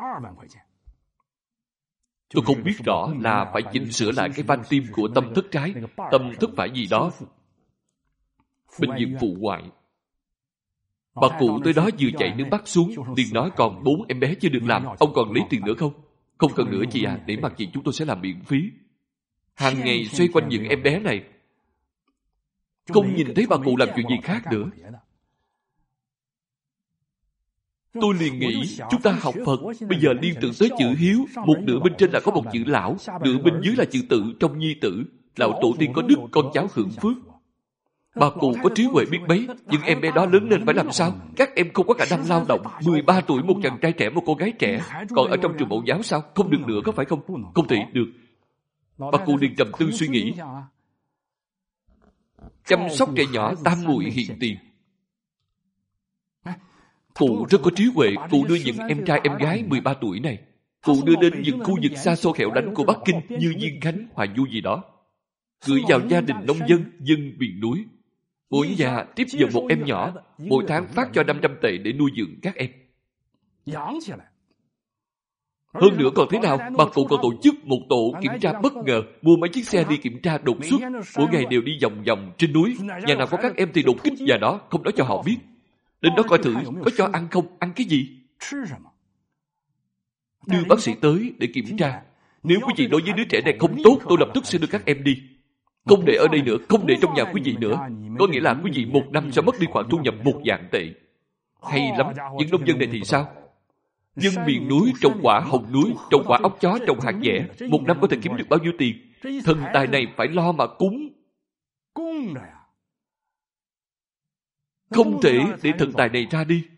S1: Tôi không biết rõ là phải chỉnh sửa lại cái van tim của tâm thất trái, tâm thất phải gì đó. Bệnh viện phụ ngoại. Bà cụ tới đó vừa chảy nước mắt xuống, liền nói còn 4 em bé chưa được làm, ông còn lấy tiền nữa không? Không cần nữa chị à, để mặt chị chúng tôi sẽ làm miễn phí. Hàng ngày xoay quanh những em bé này, không nhìn thấy bà cụ làm chuyện gì khác nữa. Tôi liền nghĩ, chúng ta học Phật, bây giờ liên tưởng tới chữ hiếu, một nửa bên trên là có một chữ lão, nửa bên dưới là chữ tự trong nhi tử. Lão tổ tiên có đức, con cháu hưởng phước. Bà cụ có trí huệ biết mấy, những em bé đó lớn lên phải làm sao? Các em không có khả năng lao động, 13 tuổi một chàng trai trẻ, một cô gái trẻ, còn ở trong trường mẫu giáo sao? Không được nữa, có phải không? Không thể được. Bà cụ liền trầm tư suy nghĩ. Chăm sóc trẻ nhỏ tam muội hiện tiền. Cụ rất có trí huệ, cụ đưa những em trai em gái 13 tuổi này, cụ đưa đến những khu vực xa xôi hẻo lánh của Bắc Kinh như Diên Khánh, Hoài Du gì đó, gửi vào gia đình nông dân, dân miền núi. Mỗi nhà tiếp nhận một em nhỏ, mỗi tháng phát cho 500 tệ để nuôi dưỡng các em. Hơn nữa còn thế nào, bà cụ còn tổ chức một tổ kiểm tra bất ngờ, mua mấy chiếc xe đi kiểm tra đột xuất, mỗi ngày đều đi vòng vòng trên núi, nhà nào có các em thì đột kích nhà đó, không nói cho họ biết. Đến đó coi thử, có cho ăn không, ăn cái gì? Đưa bác sĩ tới để kiểm tra. Nếu quý vị đối với đứa trẻ này không tốt, tôi lập tức sẽ đưa các em đi. Không để ở đây nữa, không để trong nhà quý vị nữa. Có nghĩa là quý vị 1 năm sẽ mất đi khoản thu nhập 1 vạn tệ. Hay lắm, những nông dân này thì sao? Dân miền núi trồng quả hồng núi, trồng quả ốc chó, trồng hạt dẻ, 1 năm có thể kiếm được bao nhiêu tiền? Thần tài này phải lo mà cúng. Không thể để thần tài này ra đi.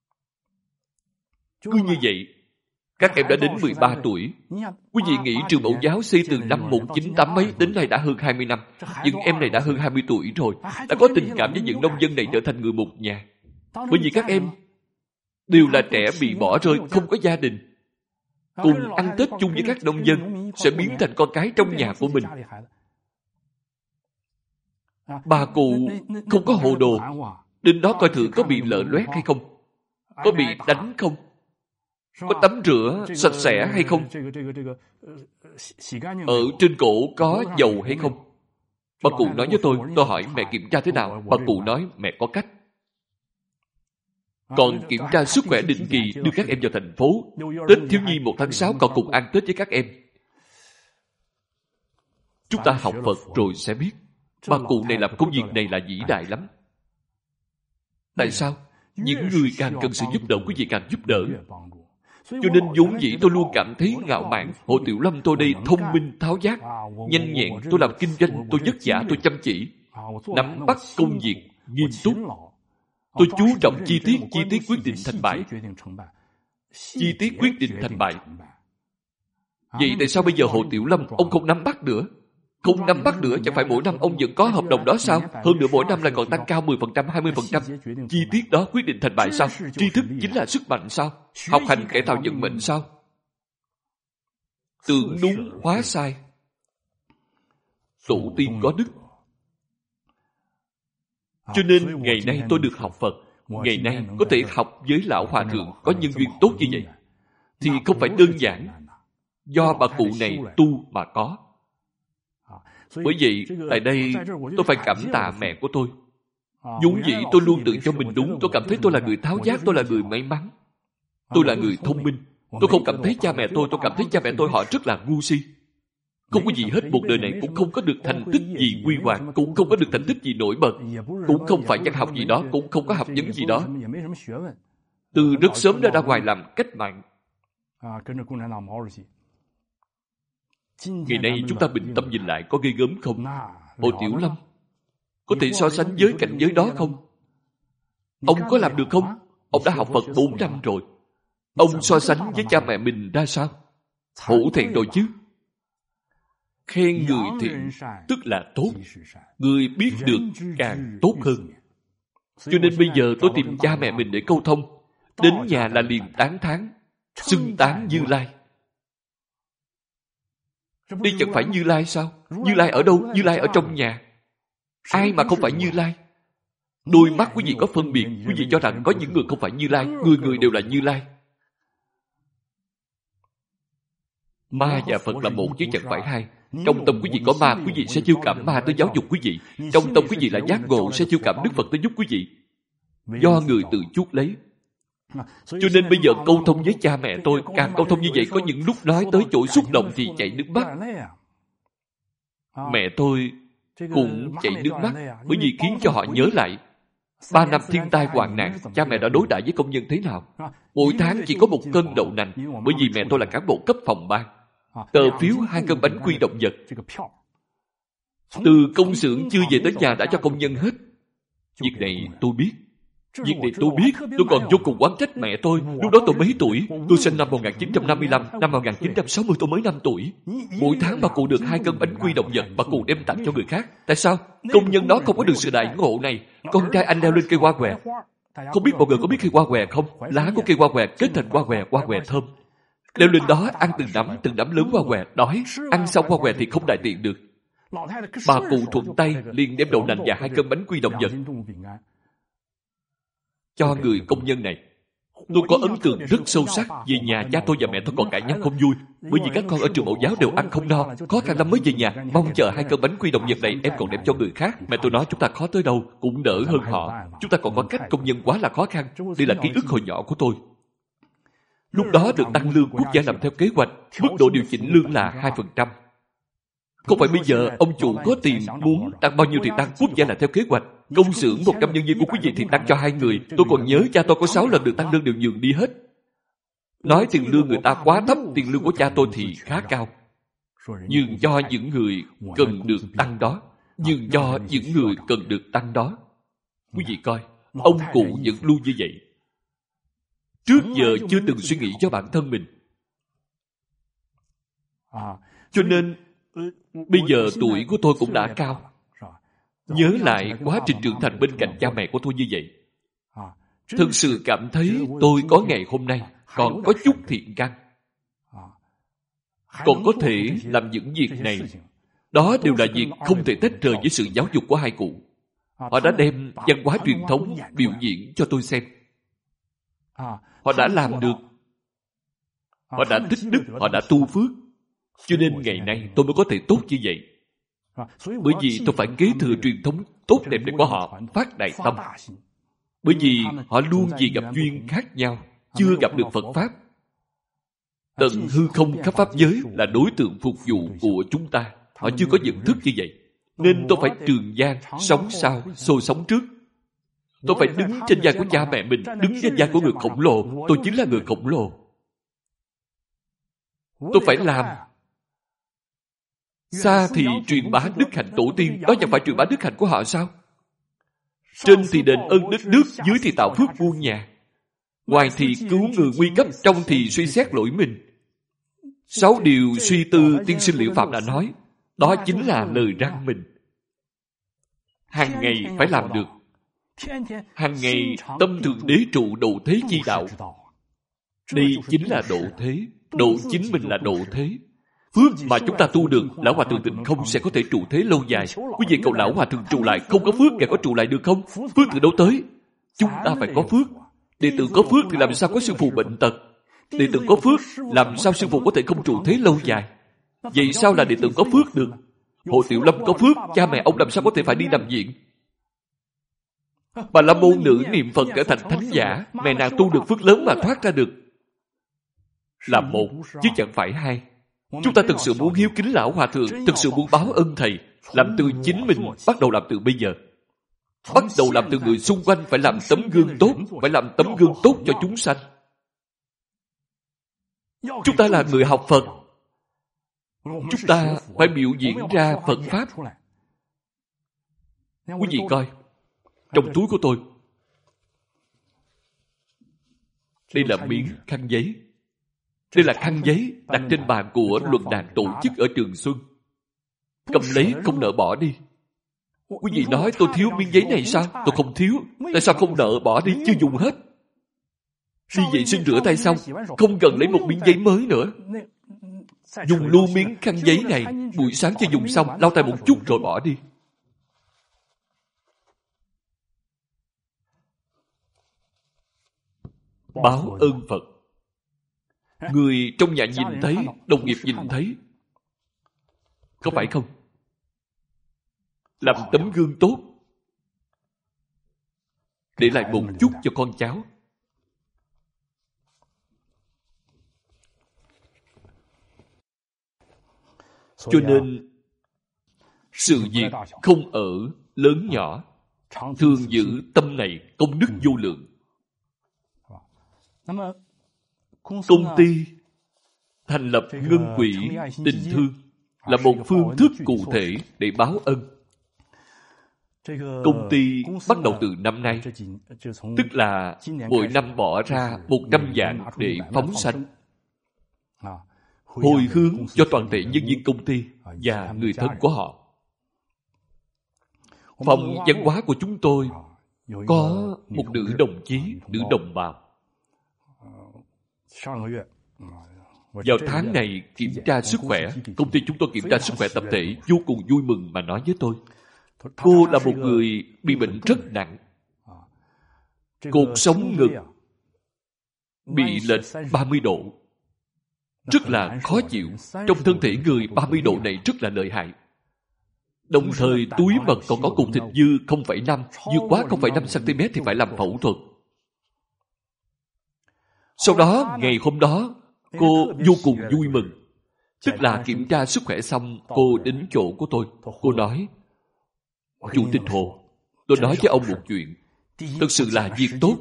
S1: Cứ như vậy, các em đã đến 13 tuổi. Quý vị nghĩ trường mẫu giáo xây từ năm 1980 mấy đến nay đã hơn 20 năm. Những em này đã hơn 20 tuổi rồi, đã có tình cảm với những nông dân này trở thành người một nhà. Bởi vì các em đều là trẻ bị bỏ rơi, không có gia đình. Cùng ăn Tết chung với các nông dân, sẽ biến thành con cái trong nhà của mình. Bà cụ không có hồ đồ, đến đó coi thử có bị lở loét hay không, có bị đánh không, có tắm rửa sạch sẽ hay không, ở trên cổ có dầu hay không. Bà cụ nói với tôi hỏi mẹ kiểm tra thế nào, bà cụ nói mẹ có cách. Còn kiểm tra sức khỏe định kỳ đưa các em vào thành phố. Tết thiếu nhi 1 tháng 6 còn cùng ăn Tết với các em. Chúng ta học Phật rồi sẽ biết. Bà cụ này làm công việc này là vĩ đại lắm. Tại sao? Những người càng cần sự giúp đỡ, quý vị càng giúp đỡ. Cho nên vốn dĩ tôi luôn cảm thấy ngạo mạn. Hồ Tiểu Lâm tôi đây thông minh, tháo vát, nhanh nhẹn. Tôi làm kinh doanh, tôi vất vả, tôi chăm chỉ, nắm bắt công việc nghiêm túc. Tôi chú trọng chi tiết quyết định thành bại. Chi tiết quyết định thành bại. Vậy tại sao bây giờ Hồ Tiểu Lâm ông không nắm bắt nữa? Không nắm bắt nữa, chẳng phải mỗi năm ông vẫn có hợp đồng đó sao? Hơn nữa mỗi năm lại còn tăng cao 10%, 20%. Chi tiết đó quyết định thành bại sao? Tri thức chính là sức mạnh sao? Học hành kẻ tạo vận mệnh sao? Tưởng đúng hóa sai. Tổ tiên có đức. Cho nên ngày nay tôi được học Phật. Ngày nay có thể học với lão hòa thượng có nhân duyên tốt như vậy, thì không phải đơn giản do bà cụ này tu mà có. Bởi vậy, tại đây tôi phải cảm tạ mẹ của tôi. Vốn dĩ tôi luôn tự cho mình đúng. Tôi cảm thấy tôi là người tháo vát, tôi là người may mắn, tôi là người thông minh. Tôi không cảm thấy cha mẹ tôi cảm thấy cha mẹ tôi họ rất là ngu si. Không có gì hết, một đời này cũng không có được thành tích gì huy hoàng, cũng không có được thành tích gì nổi bật, cũng không phải văn học gì đó, cũng không có học vấn gì đó. Từ rất sớm đã ra ngoài làm cách mạng. Ngày nay chúng ta bình tâm nhìn lại có ghê gớm không? Hồ Tiểu Lâm có thể so sánh với cảnh giới đó không? Ông có làm được không? Ông đã học Phật 4 năm rồi. Ông so sánh với cha mẹ mình ra sao? Hổ thẹn rồi chứ. Khen người thiện tức là tốt. Người biết được càng tốt hơn. Cho nên bây giờ tôi tìm cha mẹ mình để câu thông. Đến nhà là liền tán thán, xưng tán Như Lai. Đây chẳng phải Như Lai sao? Như Lai ở đâu? Như Lai ở trong nhà. Ai mà không phải Như Lai? Đôi mắt quý vị có phân biệt. Quý vị cho rằng có những người không phải Như Lai. Người người đều là Như Lai. Ma và Phật là một chứ chẳng phải hai. Trong tâm quý vị có ma, quý vị sẽ chiêu cảm ma tới giáo dục quý vị. Trong tâm quý vị là giác ngộ, sẽ chiêu cảm Đức Phật tới giúp quý vị. Do người tự chuốc lấy. Cho nên bây giờ câu thông với cha mẹ tôi, càng câu thông như vậy, có những lúc nói tới chỗ xúc động thì chảy nước mắt. Mẹ tôi cũng chảy nước mắt, bởi vì khiến cho họ nhớ lại 3 năm thiên tai hoạn nạn, cha mẹ đã đối đãi với công nhân thế nào. Mỗi tháng chỉ có 1 cân đậu nành, bởi vì mẹ tôi là cán bộ cấp phòng ban. Tờ phiếu 2 cân bánh quy động vật. Từ công xưởng chưa về tới nhà đã cho công nhân hết. Việc này tôi biết. Việc này tôi biết. Tôi còn vô cùng oán trách mẹ tôi. Lúc đó tôi mấy tuổi? Tôi sinh năm 1955. Năm 1960 tôi mới 5 tuổi. Mỗi tháng bà cụ được 2 cân bánh quy động vật, bà cụ đem tặng cho người khác. Tại sao? Công nhân đó không có được sự đại ngộ này. Con trai anh leo lên cây hoa què. Không biết mọi người có biết cây hoa què không? Lá của cây hoa què kết thành hoa què thơm. Leo lên đó ăn từng nắm lớn hoa què, đói. Ăn xong hoa què thì không đại tiện được. Bà cụ thuận tay liền đem đậu nành và 2 cân bánh quy động vật cho người công nhân này. Tôi có ấn tượng rất sâu sắc. Về nhà cha tôi và mẹ tôi còn cãi nhau không vui, bởi vì các con ở trường mẫu giáo đều ăn không no, khó khăn lắm mới về nhà. Mong chờ 2 cân bánh quy động vật này em còn đem cho người khác. Mẹ tôi nói chúng ta khó tới đâu cũng đỡ hơn họ. Chúng ta còn có cách, công nhân quá là khó khăn. Đây là ký ức hồi nhỏ của tôi. Lúc đó được tăng lương, quốc gia làm theo kế hoạch, mức độ điều chỉnh lương là 2%. Không phải bây giờ ông chủ có tiền muốn tăng bao nhiêu thì tăng, quốc gia là theo kế hoạch. Công xưởng 100 nhân viên của quý vị thì tăng cho 2 người. Tôi còn nhớ cha tôi có 6 lần được tăng lương đều nhường đi hết. Nói tiền lương người ta quá thấp, tiền lương của cha tôi thì khá cao. Nhường cho những người cần được tăng đó. Nhường cho những người cần được tăng đó. Quý vị coi, ông cụ vẫn luôn như vậy. Trước giờ chưa từng suy nghĩ cho bản thân mình. Cho nên bây giờ tuổi của tôi cũng đã cao. Nhớ lại quá trình trưởng thành bên cạnh cha mẹ của tôi như vậy, thực sự cảm thấy tôi có ngày hôm nay còn có chút thiện căn, còn có thể làm những việc này. Đó đều là việc không thể tách rời với sự giáo dục của hai cụ. Họ đã đem văn hóa truyền thống biểu diễn cho tôi xem. Họ đã làm được. Họ đã tích đức, họ đã tu phước. Cho nên ngày nay tôi mới có thể tốt như vậy. Bởi vì tôi phải kế thừa truyền thống tốt đẹp này của họ, phát đại tâm. Bởi vì họ luôn vì gặp duyên khác nhau, chưa gặp được Phật Pháp. Tận hư không khắp pháp giới là đối tượng phục vụ của chúng ta. Họ chưa có nhận thức như vậy. Nên tôi phải trường gian, sống sau, xô sống trước. Tôi phải đứng trên vai của cha mẹ mình, đứng trên vai của người khổng lồ. Tôi chính là người khổng lồ. Tôi phải làm. Xa thì truyền bá đức hạnh tổ tiên, đó chẳng phải truyền bá đức hạnh của họ sao? Trên thì đền ơn đất nước, dưới thì tạo phước muôn nhà. Ngoài thì cứu người nguy cấp, trong thì suy xét lỗi mình. 6 điều suy tư tiên sinh Liễu Phạm đã nói, đó chính là lời răn mình. Hàng ngày phải làm được. Hàng ngày tâm thượng đế trụ độ thế chi đạo. Đây chính là độ thế. Độ chính mình là độ thế. Phước mà chúng ta tu được, Lão Hòa Thượng Tịnh Không sẽ có thể trụ thế lâu dài. Quý vị cầu Lão Hòa Thượng trụ lại, không có phước, ngài có trụ lại được không? Phước từ đâu tới? Chúng ta phải có phước. Đệ tử có phước thì làm sao có sư phụ bệnh tật? Đệ tử có phước, làm sao sư phụ có thể không trụ thế lâu dài? Vậy sao là đệ tử có phước được? Hồ Tiểu Lâm có phước, cha mẹ ông làm sao có thể phải đi nằm viện? Bà la môn nữ niệm Phật trở thành thánh giả, mẹ nàng tu được phước lớn mà thoát ra được. Là một, chứ chẳng phải hai. Chúng ta thực sự muốn hiếu kính Lão Hòa Thượng, thực sự muốn báo ơn Thầy, làm từ chính mình, bắt đầu làm từ bây giờ. Bắt đầu làm từ người xung quanh, phải làm tấm gương tốt, phải làm tấm gương tốt cho chúng sanh. Chúng ta là người học Phật. Chúng ta phải biểu diễn ra Phật Pháp. Quý vị coi, trong túi của tôi, đây là miếng khăn giấy. Đây là khăn giấy đặt trên bàn của luận đàn tổ chức ở Trường Xuân. Cầm lấy không nỡ bỏ đi. Quý vị nói tôi thiếu miếng giấy này sao? Tôi không thiếu. Tại sao không nỡ bỏ đi, chưa dùng hết? Đi vệ sinh rửa tay xong, không cần lấy một miếng giấy mới nữa. Dùng luôn miếng khăn giấy này, buổi sáng cho dùng xong, lau tay một chút rồi bỏ đi. Báo ơn Phật. Người trong nhà nhìn thấy, đồng nghiệp nhìn thấy. Có phải không? Làm tấm gương tốt, để lại một chút cho con cháu. Cho nên, sự việc không ở lớn nhỏ, thường giữ tâm này công đức vô lượng. Công ty thành lập ngân quỹ tình thương là một phương thức cụ thể để báo ân. Công ty bắt đầu từ năm nay, tức là mỗi năm bỏ ra 100 vạn để phóng sanh, hồi hướng cho toàn thể nhân viên công ty và người thân của họ. Phòng văn hóa của chúng tôi có một nữ đồng chí, nữ đồng bào. Vào tháng này kiểm tra sức khỏe, công ty chúng tôi kiểm tra sức khỏe tập thể, vô cùng vui mừng mà nói với tôi. Cô là một người bị bệnh rất nặng. Cột sống ngực bị lệch 30 độ. Rất là khó chịu. Trong thân thể người 30 độ này rất là lợi hại. Đồng thời túi mật còn có cục thịt dư 0,5, vượt quá 0,5 cm thì phải làm phẫu thuật. Sau đó, ngày hôm đó, cô vô cùng vui mừng. Tức là kiểm tra sức khỏe xong, cô đến chỗ của tôi. Cô nói, Chủ tịch Hồ, tôi nói với ông một chuyện. Thực sự là việc tốt.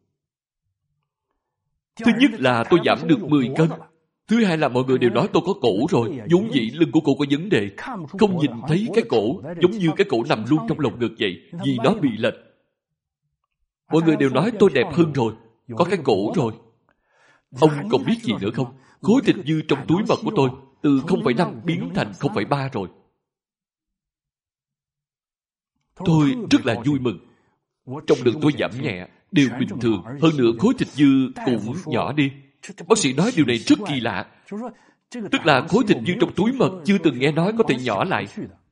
S1: Thứ nhất là tôi giảm được 10 cân. Thứ hai là mọi người đều nói tôi có cổ rồi. Vốn dĩ lưng của cô có vấn đề. Không nhìn thấy cái cổ, giống như cái cổ nằm luôn trong lồng ngực vậy, vì nó bị lệch. Mọi người đều nói tôi đẹp hơn rồi, có cái cổ rồi. Ông còn biết gì nữa không? Khối thịt dư trong túi mật của tôi từ 0,5 biến thành 0,3 rồi. Tôi rất là vui mừng. Trong lượng tôi giảm nhẹ, đều bình thường. Hơn nữa khối thịt dư cũng nhỏ đi. Bác sĩ nói điều này rất kỳ lạ. Tức là khối thịt dư trong túi mật chưa từng nghe nói có thể nhỏ lại.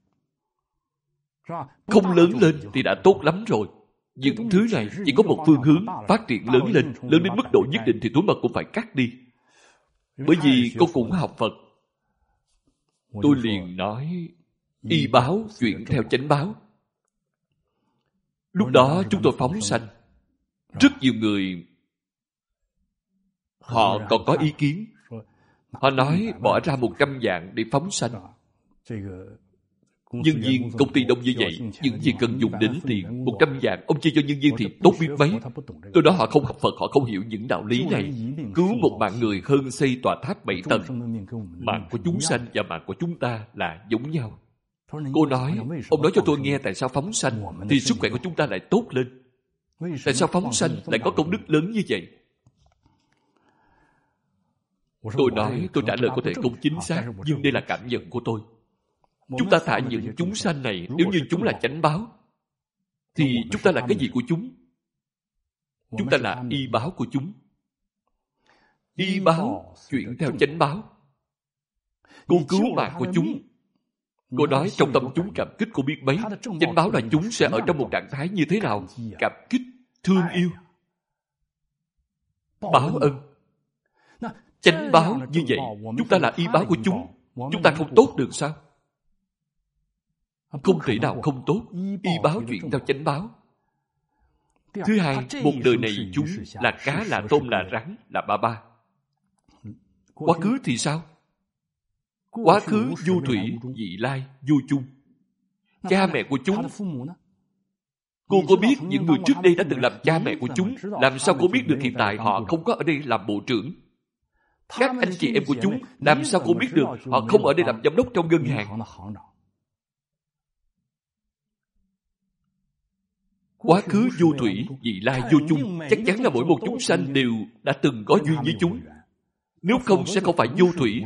S1: Không lớn lên thì đã tốt lắm rồi. Những thứ này chỉ có một phương hướng, phát triển lớn lên đến mức độ nhất định thì túi mật cũng phải cắt đi. Bởi vì cô cũng học Phật. Tôi liền nói, y báo chuyển theo chánh báo. Lúc đó chúng tôi phóng sanh. Rất nhiều người họ còn có ý kiến. Họ nói bỏ ra 100 vạn để phóng sanh. Nhân viên công ty đông như vậy, nhưng chỉ cần dùng đến tiền 100 vạn, ông chia cho nhân viên thì tốt biết mấy. Tôi nói họ không học Phật, họ không hiểu những đạo lý này. Cứu một mạng người hơn xây tòa tháp 7 tầng. Mạng của chúng sanh và mạng của chúng ta là giống nhau. Cô nói, ông nói cho tôi nghe tại sao phóng sanh thì sức khỏe của chúng ta lại tốt lên. Tại sao phóng sanh lại có công đức lớn như vậy? Tôi nói, tôi trả lời có thể không chính xác, nhưng đây là cảm nhận của tôi. Chúng ta thả những chúng sanh này, nếu như chúng là chánh báo, thì chúng ta là cái gì của chúng? Chúng ta là y báo của chúng. Y báo chuyển theo chánh báo. Cô cứu mạng của chúng. Cô nói trong tâm chúng cảm kích cô biết mấy. Chánh báo là chúng sẽ ở trong một trạng thái như thế nào? Cảm kích, thương yêu, báo ân. Chánh báo như vậy, chúng ta là y báo của chúng. Chúng ta không tốt được sao? Không thể nào không tốt. Y báo chuyển theo chánh báo. Thứ hai, một đời này chúng là cá, là tôm, là rắn, là ba. Quá khứ thì sao? Quá khứ vô thủy, vị lai, vô chung. Cha mẹ của chúng, cô có biết những người trước đây đã từng làm cha mẹ của chúng? Làm sao cô biết được hiện tại họ không có ở đây làm bộ trưởng? Các anh chị em của chúng, làm sao cô biết được họ không ở đây làm giám đốc trong ngân hàng? Quá khứ vô thủy, vị lai vô chung. Chắc chắn là mỗi một chúng sanh đều đã từng có duyên với chúng. Nếu không sẽ không phải vô thủy.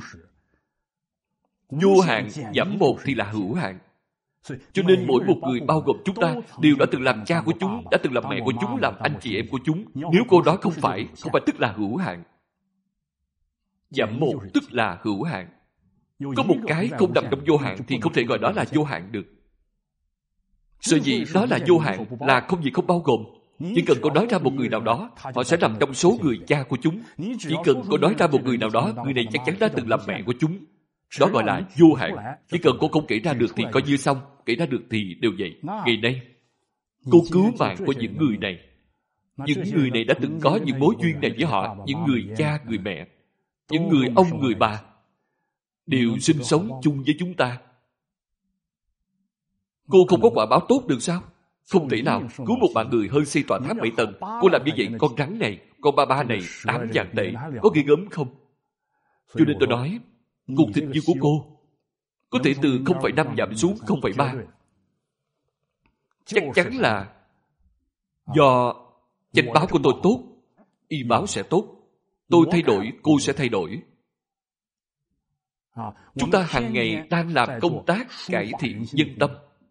S1: Vô hạn giảm một thì là hữu hạn. Cho nên mỗi một người bao gồm chúng ta đều đã từng làm cha của chúng, đã từng làm mẹ của chúng, làm anh chị em của chúng. Nếu cô nói không phải tức là hữu hạn. Giảm một tức là hữu hạn. Có một cái không nằm trong vô hạn thì không thể gọi đó là vô hạn được. Sở dĩ đó là vô hạn là không gì không bao gồm. Chỉ cần cô nói ra một người nào đó, họ sẽ nằm trong số người cha của chúng. Chỉ cần cô nói ra một người nào đó, người này chắc chắn đã từng làm mẹ của chúng. Đó gọi là vô hạn. Chỉ cần cô không kể ra được thì coi như xong. Kể ra được thì đều vậy. Ngày nay, cô cứu mạng của những người này. Những người này đã từng có những mối duyên này với họ. Những người cha, người mẹ, những người ông, người bà đều sinh sống chung với chúng ta. Cô không có quả báo tốt được sao? Không thể nào. Cứu một mạng người hơn xây tòa tháp 7 tầng. Cô làm như vậy, con rắn này, con ba này 8 vạn tệ. Có ghê gớm không? Cho nên tôi nói, cuộc thịnh duyên của cô có thể từ 0,5 giảm xuống 0,3. Chắc chắn là do chánh báo của tôi tốt, y báo sẽ tốt. Tôi thay đổi, cô sẽ thay đổi. Chúng ta hàng ngày đang làm công tác cải thiện nhân tâm.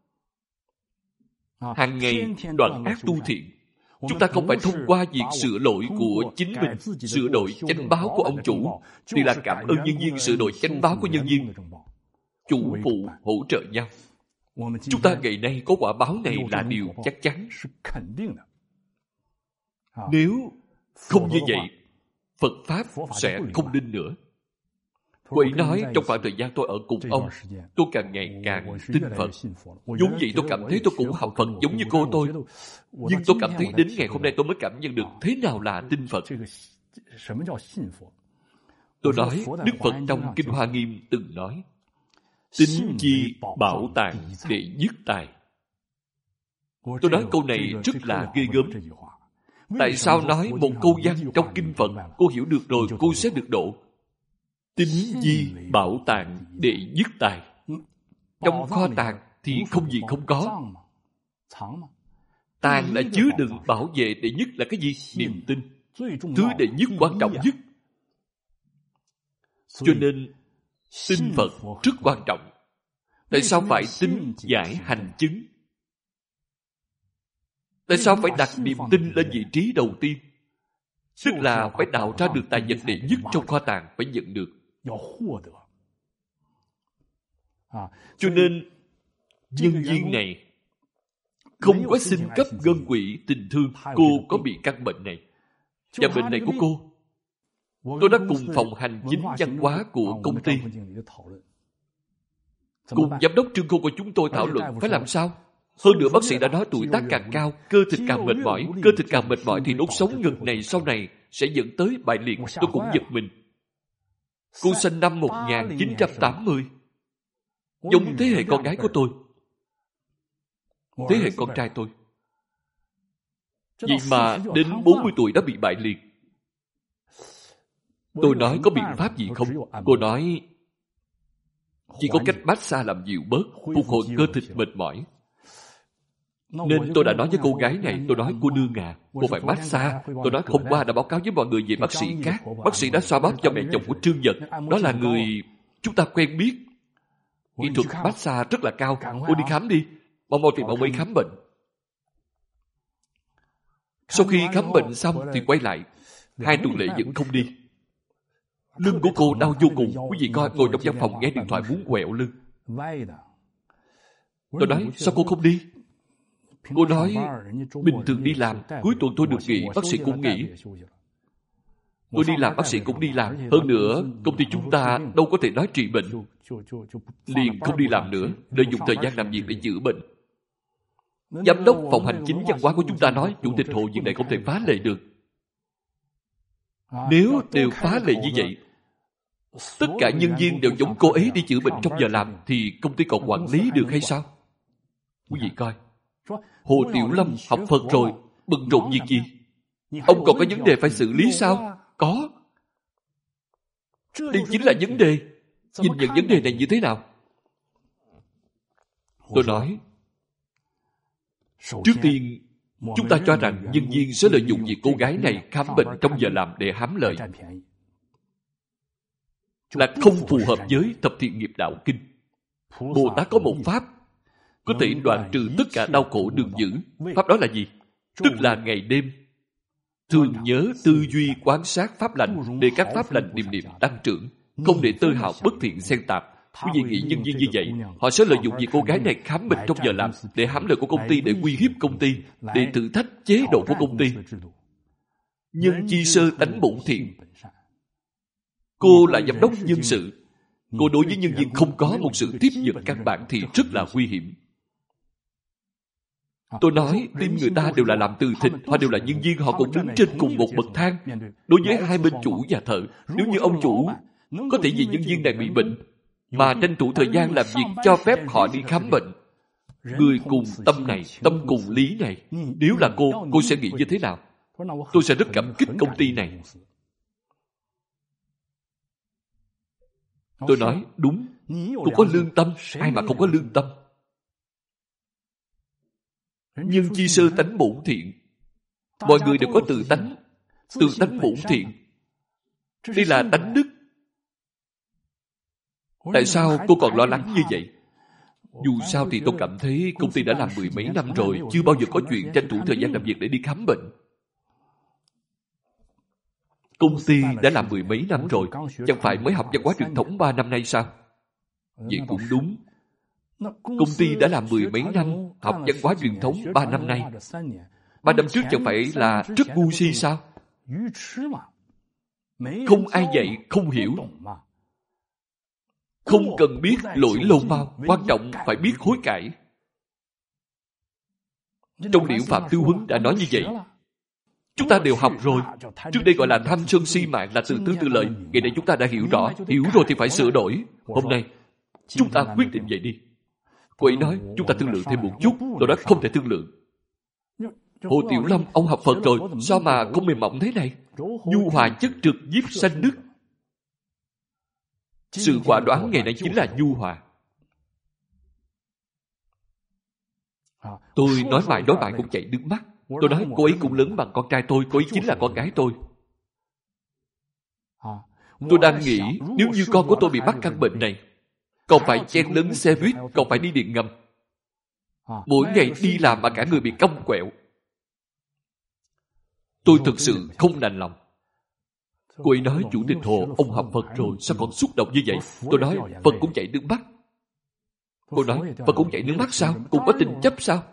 S1: Hàng ngày đoạn ác tu thiện. Chúng ta không phải thông qua việc sửa lỗi của chính mình, sửa đổi chánh báo của ông chủ, thì là cảm ơn nhân viên sửa đổi chánh báo của nhân viên. Chủ phụ hỗ trợ nhau. Chúng ta ngày nay có quả báo này là điều chắc chắn. Nếu không như vậy, Phật Pháp sẽ không đinh nữa. Cô ấy nói trong khoảng thời gian tôi ở cùng ông, tôi càng ngày càng tin Phật. Vốn vậy tôi cảm thấy tôi cũng học Phật giống như cô tôi. Nhưng tôi cảm thấy đến ngày hôm nay tôi mới cảm nhận được thế nào là tin Phật. Tôi nói, Đức Phật trong Kinh Hoa Nghiêm từng nói, tín chi bảo tàng để nhất tài. Tôi nói câu này rất là ghê gớm. Tại sao nói một câu văn trong Kinh Phật cô hiểu được rồi cô sẽ được độ? Tín di bảo tàng đệ nhất tài. Trong kho tàng thì không gì không có. Tàng là chứa đựng bảo vệ đệ nhất là cái gì? Niềm tin. Thứ đệ nhất quan trọng nhất. Cho nên tin Phật rất quan trọng. Tại sao phải tin giải hành chứng? Tại sao phải đặt niềm tin lên vị trí đầu tiên? Tức là phải đào ra được tài vật đệ nhất trong kho tàng, phải nhận được. Cho nên nhân viên này không có xin cấp ngân quỹ tình thương. Cô có bị căn bệnh này. Và bệnh này của cô, tôi đã cùng phòng hành chính văn hóa của công ty, cùng giám đốc Trương Khôn của chúng tôi thảo luận phải làm sao. Hơn nữa bác sĩ đã nói tuổi tác càng cao, cơ thịt càng mệt mỏi. Cơ thịt càng mệt mỏi thì đốt sống ngực này sau này sẽ dẫn tới bại liệt. Tôi cũng giật mình. Cô sinh năm 1980, giống thế hệ con gái của tôi. thế hệ con trai tôi. Vậy mà đến 40 tuổi đã bị bại liệt. Tôi nói có biện pháp gì không? Cô nói chỉ có cách massage làm dịu bớt, phục hồi cơ thịt mệt mỏi. Nên tôi đã nói với cô gái này, tôi nói cô nương à, cô phải massage. Tôi nói hôm qua đã báo cáo với mọi người về bác sĩ Cát. Bác sĩ đã xoa bóp cho mẹ chồng của Trương Nhật. Đó là người chúng ta quen biết. Kỹ thuật massage rất là cao. Cô đi khám đi. Mau tìm ông ấy khám bệnh. Sau khi khám bệnh xong thì quay lại. 2 tuần lễ vẫn không đi. Lưng của cô đau vô cùng. Quý vị coi, ngồi trong văn phòng nghe điện thoại muốn quẹo lưng. Tôi nói sao cô không đi? Cô nói bình thường đi làm, cuối tuần tôi được nghỉ, bác sĩ cũng nghỉ. Tôi đi làm, bác sĩ cũng đi làm. Hơn nữa, công ty chúng ta đâu có thể nói trị bệnh. Liền không đi làm nữa, lợi dụng thời gian làm việc để chữa bệnh. Giám đốc phòng hành chính văn hóa của chúng ta nói chủ tịch Hồ việc này không thể phá lệ được. Nếu đều phá lệ như vậy, tất cả nhân viên đều giống cô ấy đi chữa bệnh trong giờ làm, thì công ty còn quản lý được hay sao? Quý vị coi, Hồ Tiểu Lâm học Phật rồi, bận rộn việc gì? Ông còn có vấn đề phải xử lý sao? Có. Đây chính là vấn đề. Nhìn nhận vấn đề này như thế nào? Tôi nói, trước tiên, chúng ta cho rằng nhân viên sẽ lợi dụng việc cô gái này khám bệnh trong giờ làm để hám lợi, là không phù hợp với thập thiện nghiệp đạo kinh. Bồ Tát có một pháp có thể đoạn trừ tất cả đau khổ đường dữ. Pháp đó là gì? Tức là ngày đêm thường nhớ tư duy quán sát pháp lành, để các pháp lành niệm niệm tăng trưởng, không để tơ hào bất thiện xen tạp. Quý vị nghĩ nhân viên như vậy, họ sẽ lợi dụng việc cô gái này khám bệnh trong giờ làm để hãm lợi của công ty, để uy hiếp công ty, để thử thách chế độ của công ty. Nhân chi sơ tánh bổn thiện. Cô là giám đốc nhân sự, cô đối với nhân viên không có một sự tiếp nhận căn bản thì rất là nguy hiểm. Tôi nói, team người ta đều là làm từ thịt, họ đều là nhân viên, họ cũng đứng trên cùng một bậc thang. Đối với hai bên chủ và thợ, nếu như ông chủ có thể vì nhân viên này bị bệnh mà tranh thủ thời gian làm việc cho phép họ đi khám bệnh, người cùng tâm này, tâm cùng lý này, nếu là cô sẽ nghĩ như thế nào? Tôi sẽ rất cảm kích công ty này. Tôi nói, đúng, cô có lương tâm, ai mà không có lương tâm. Nhưng chi sơ tánh bổn thiện. Mọi người đều có tự tánh bổn thiện. Đây là tánh đức. Tại sao cô còn lo lắng như vậy? Dù sao thì tôi cảm thấy công ty đã làm 10 mấy năm rồi, chưa bao giờ có chuyện tranh thủ thời gian làm việc để đi khám bệnh. Công ty đã làm 10 mấy năm rồi, chẳng phải mới học văn hóa truyền thống 3 năm nay sao? Vậy cũng đúng. Công ty đã làm 10 mấy năm, học văn hóa truyền thống 3 năm nay. 3 năm trước chẳng phải là rất ngu si sao? Không ai dạy, không hiểu. Không cần biết lỗi lâu mau, quan trọng phải biết hối cải. Trong điển Phạm Tư Huấn đã nói như vậy. Chúng ta đều học rồi. Trước đây gọi là tham sân si mạng, là tự tư tự lợi. Ngày nay chúng ta đã hiểu rõ. Hiểu rồi thì phải sửa đổi. Hôm nay chúng ta quyết định vậy đi. Cô ấy nói chúng ta thương lượng thêm một chút. Tôi nói không thể thương lượng. Hồ Tiểu Lâm, ông học Phật rồi, sao mà không mềm mỏng thế này? Nhu hòa chất trực nhiếp sanh đức. Sự quả đoán ngày nay chính là nhu hòa. Tôi nói mãi cũng chảy nước mắt. Tôi nói cô ấy cũng lớn bằng con trai tôi, cô ấy chính là con gái tôi. Tôi đang nghĩ nếu như con của tôi bị mắc căn bệnh này, còn phải chen lấn xe buýt, còn phải đi điện ngầm, mỗi ngày đi làm mà cả người bị cong quẹo, tôi thực sự không đành lòng. Cô ấy nói Chủ tịch Hồ, ông học Phật rồi, sao còn xúc động như vậy? Tôi nói Phật cũng chảy nước mắt. Cô nói Phật cũng chảy nước mắt sao? Cũng có tình chấp sao?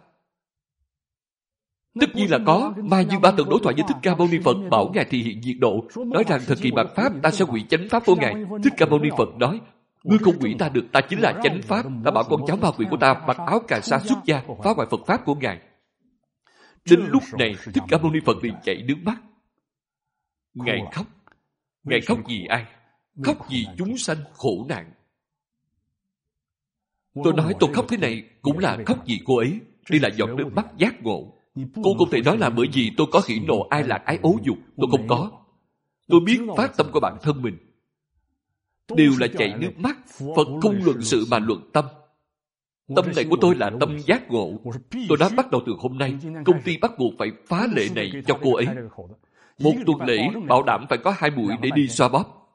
S1: Tất nhiên là có. Mai Dương Ba từng đối thoại với Thích Ca Mâu Ni Phật, bảo Ngài thị hiện diệt độ, nói rằng thời kỳ mạt Pháp ta sẽ hủy chánh Pháp của Ngài. Thích Ca Mâu Ni Phật nói, ngươi không hủy ta được, ta chính là chánh Pháp. Ta bảo con cháu ma quỷ của ta mặc áo cà sa xuất gia, phá hoại Phật Pháp của Ngài. Đến lúc này Thích Ca Mâu Ni Phật liền chảy nước mắt. Ngài khóc. Ngài khóc vì ai? Khóc vì chúng sanh khổ nạn. Tôi nói tôi khóc thế này cũng là khóc vì cô ấy. Đây là giọt nước mắt giác ngộ. Cô không thể nói là bởi vì tôi có hỉ nộ ai lạc ái ố dục. Tôi không có. Tôi biết phát tâm của bản thân mình đều là chảy nước mắt. Phật không luận sự mà luận tâm. Tâm này của tôi là tâm giác ngộ. Tôi nói bắt đầu từ hôm nay, công ty bắt buộc phải phá lệ này cho cô ấy. Một tuần lễ bảo đảm phải có 2 buổi để đi xoa bóp.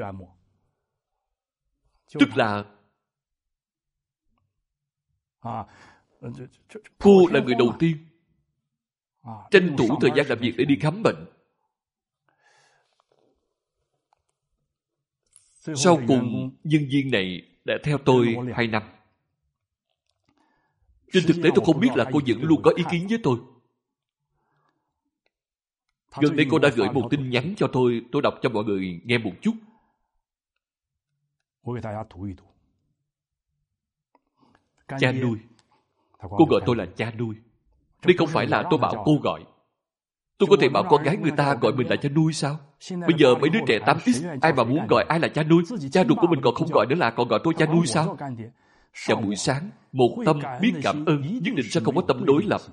S1: Tức là cô là người đầu tiên tranh thủ thời gian làm việc để đi khám bệnh. Sau cùng, nhân viên này đã theo tôi 2 năm. Trên thực tế tôi không biết là cô vẫn luôn có ý kiến với tôi. Gần đây cô đã gửi một tin nhắn cho tôi đọc cho mọi người nghe một chút. Cha nuôi. Cô gọi tôi là cha nuôi. Đây không phải là tôi bảo cô gọi. Tôi có thể bảo con gái người ta gọi mình là cha nuôi sao? Bây giờ mấy đứa trẻ 8X, ai mà muốn gọi ai là cha nuôi? Cha ruột của mình còn không gọi nữa là còn gọi tôi cha nuôi sao? Vào buổi sáng, một tâm biết cảm ơn nhất định sẽ không có tâm đối lập.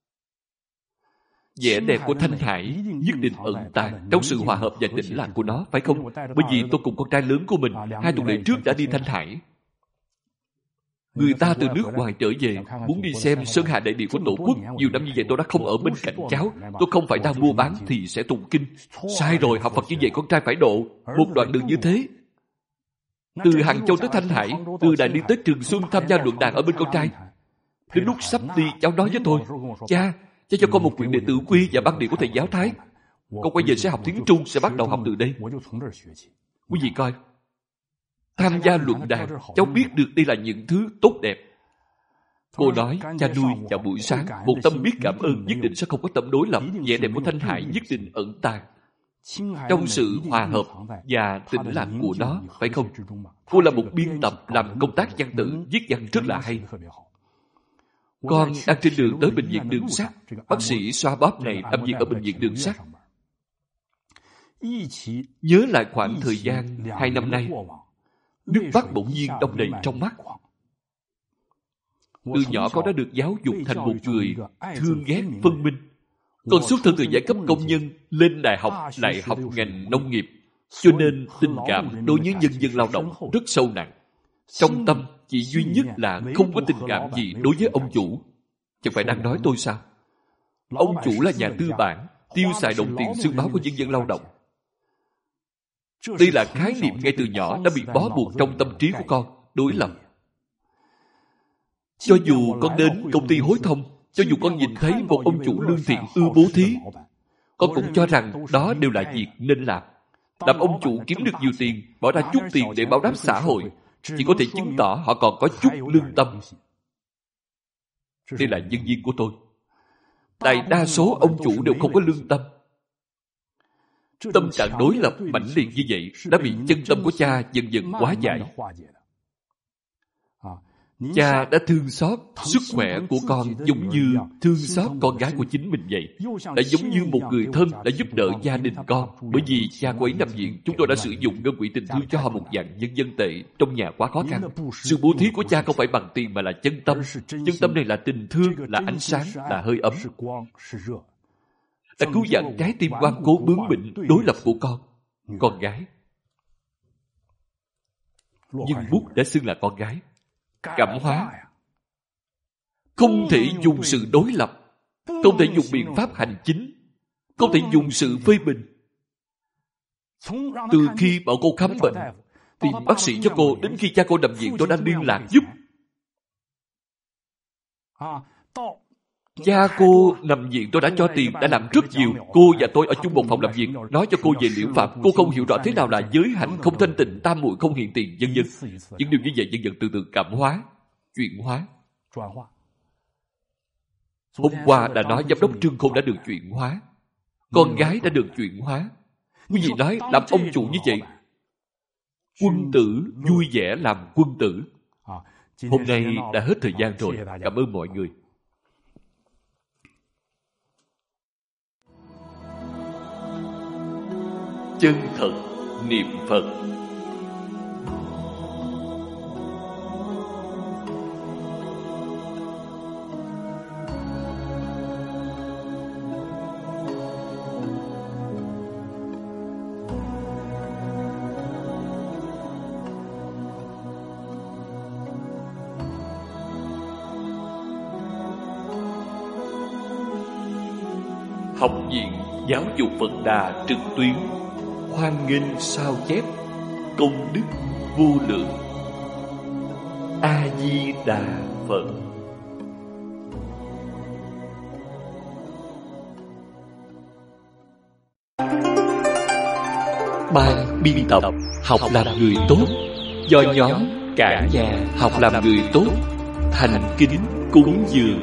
S1: Vẻ đẹp của Thanh Hải nhất định ẩn tàng trong sự hòa hợp và tĩnh lặng của nó, phải không? Bởi vì tôi cùng con trai lớn của mình 2 tuần lễ trước đã đi Thanh Hải. Người ta từ nước ngoài trở về muốn đi xem Sơn Hà đại địa của Tổ quốc. Nhiều năm như vậy tôi đã không ở bên cạnh cháu. Tôi không phải đang mua bán thì sẽ tụng kinh. Sai rồi, học Phật như vậy con trai phải độ. Một đoạn đường như thế, từ Hàng Châu tới Thanh Hải, từ Đại Liên tới Trường Xuân tham gia luận đàn ở bên con trai. Đến lúc sắp đi, cháu nói với tôi, cha cho con một quyển đệ tử quy và băng điện của thầy giáo Thái. Con quay về sẽ học tiếng Trung, sẽ bắt đầu học từ đây. Quý vị coi, tham gia luận đàn, cháu biết được đây là những thứ tốt đẹp. Cô nói, cha nuôi vào buổi sáng, một tâm biết cảm ơn nhất định sẽ không có tâm đối lập. Vẻ đẹp của Thanh Hải nhất định ẩn tàng trong sự hòa hợp và tĩnh lặng của nó, phải không? Cô là một biên tập làm công tác văn tự, viết văn rất là hay. Con đang trên đường tới bệnh viện Đường Sắt. Bác sĩ xoa bóp này làm việc ở bệnh viện Đường Sắt. Nhớ lại khoảng thời gian 2 năm nay, nước mắt bỗng nhiên đong đầy trong mắt. Từ nhỏ con đã được giáo dục thành một người thương ghét phân minh. Con xuất thân từ giai cấp công nhân, lên đại học lại học ngành nông nghiệp, cho nên tình cảm đối với nhân dân lao động rất sâu nặng. Trong tâm chỉ duy nhất là không có tình cảm gì đối với ông chủ. Chẳng phải đang nói tôi sao? Ông chủ là nhà tư bản, tiêu xài đồng tiền xương máu của nhân dân lao động. Đây là khái niệm ngay từ nhỏ đã bị bó buộc trong tâm trí của con, đối lập. Cho dù con đến công ty hối thông, cho dù con nhìn thấy một ông chủ lương thiện ưa bố thí, con cũng cho rằng đó đều là việc nên làm. Làm ông chủ kiếm được nhiều tiền, bỏ ra chút tiền để báo đáp xã hội, chỉ có thể chứng tỏ họ còn có chút lương tâm. Đây là nhân viên của tôi. Đại đa số ông chủ đều không có lương tâm. Tâm trạng đối lập mãnh liệt như vậy đã bị chân tâm của cha dần dần hóa giải. Cha đã thương xót sức khỏe của con giống như thương xót con gái của chính mình vậy. Đã giống như một người thân đã giúp đỡ gia đình con. Bởi vì cha cô ấy nằm viện, chúng tôi đã sử dụng ngân quỹ tình thương cho họ một dạng nhân dân tệ trong nhà quá khó khăn. Sự bố thí của cha không phải bằng tiền mà là chân tâm. Chân tâm này là tình thương, là ánh sáng, là hơi ấm. Đã cứu vãn trái tim ngoan cố bướng bỉnh đối lập của con gái. Nhưng bút đã xưng là con gái. Cảm hóa không thể dùng sự đối lập, không thể dùng biện pháp hành chính, không thể dùng sự phê bình. Từ khi bảo cô khám bệnh, tìm bác sĩ cho cô, đến khi cha cô nằm viện tôi đã liên lạc giúp. Cha cô nằm viện tôi đã cho tiền, đã làm rất nhiều. Cô và tôi ở chung một phòng làm việc, nói cho cô về liễu phạm. Cô không hiểu rõ thế nào là giới hạnh, không thanh tịnh, tam muội, không hiện tiền, vân vân. Những điều như vậy dần dần từ từ cảm hóa, chuyển hóa. Hôm qua đã nói giám đốc Trương Khôn đã được chuyển hóa, con gái đã được chuyển hóa. Quý vị nói làm ông chủ như vậy, quân tử vui vẻ làm quân tử. Hôm nay đã hết thời gian rồi. Cảm ơn mọi người. Chân thật niệm Phật. Học viện Giáo dục Phật Đà trực tuyến hoan nghênh sao chép công đức vô lượng. A Di Đà Phật. Ban biên tập Học làm người tốt do nhóm Cả Nhà Học làm người tốt thành kính cúng dường.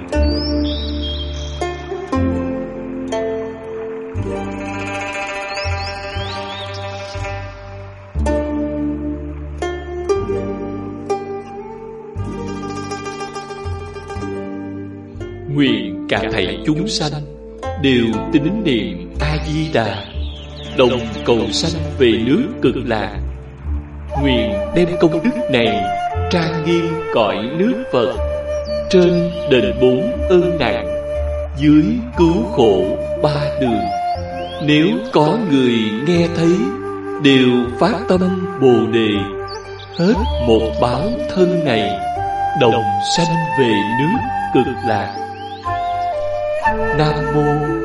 S1: Nguyện cả thảy chúng sanh đều tín niệm A Di Đà, đồng cầu sanh về nước Cực Lạc. Nguyện đem công đức này trang nghiêm cõi nước Phật, trên đền bốn ơn nặng, dưới cứu khổ ba đường. Nếu có người nghe thấy, đều phát tâm Bồ Đề, hết một báo thân này, đồng sanh về nước Cực Lạc. Nam mô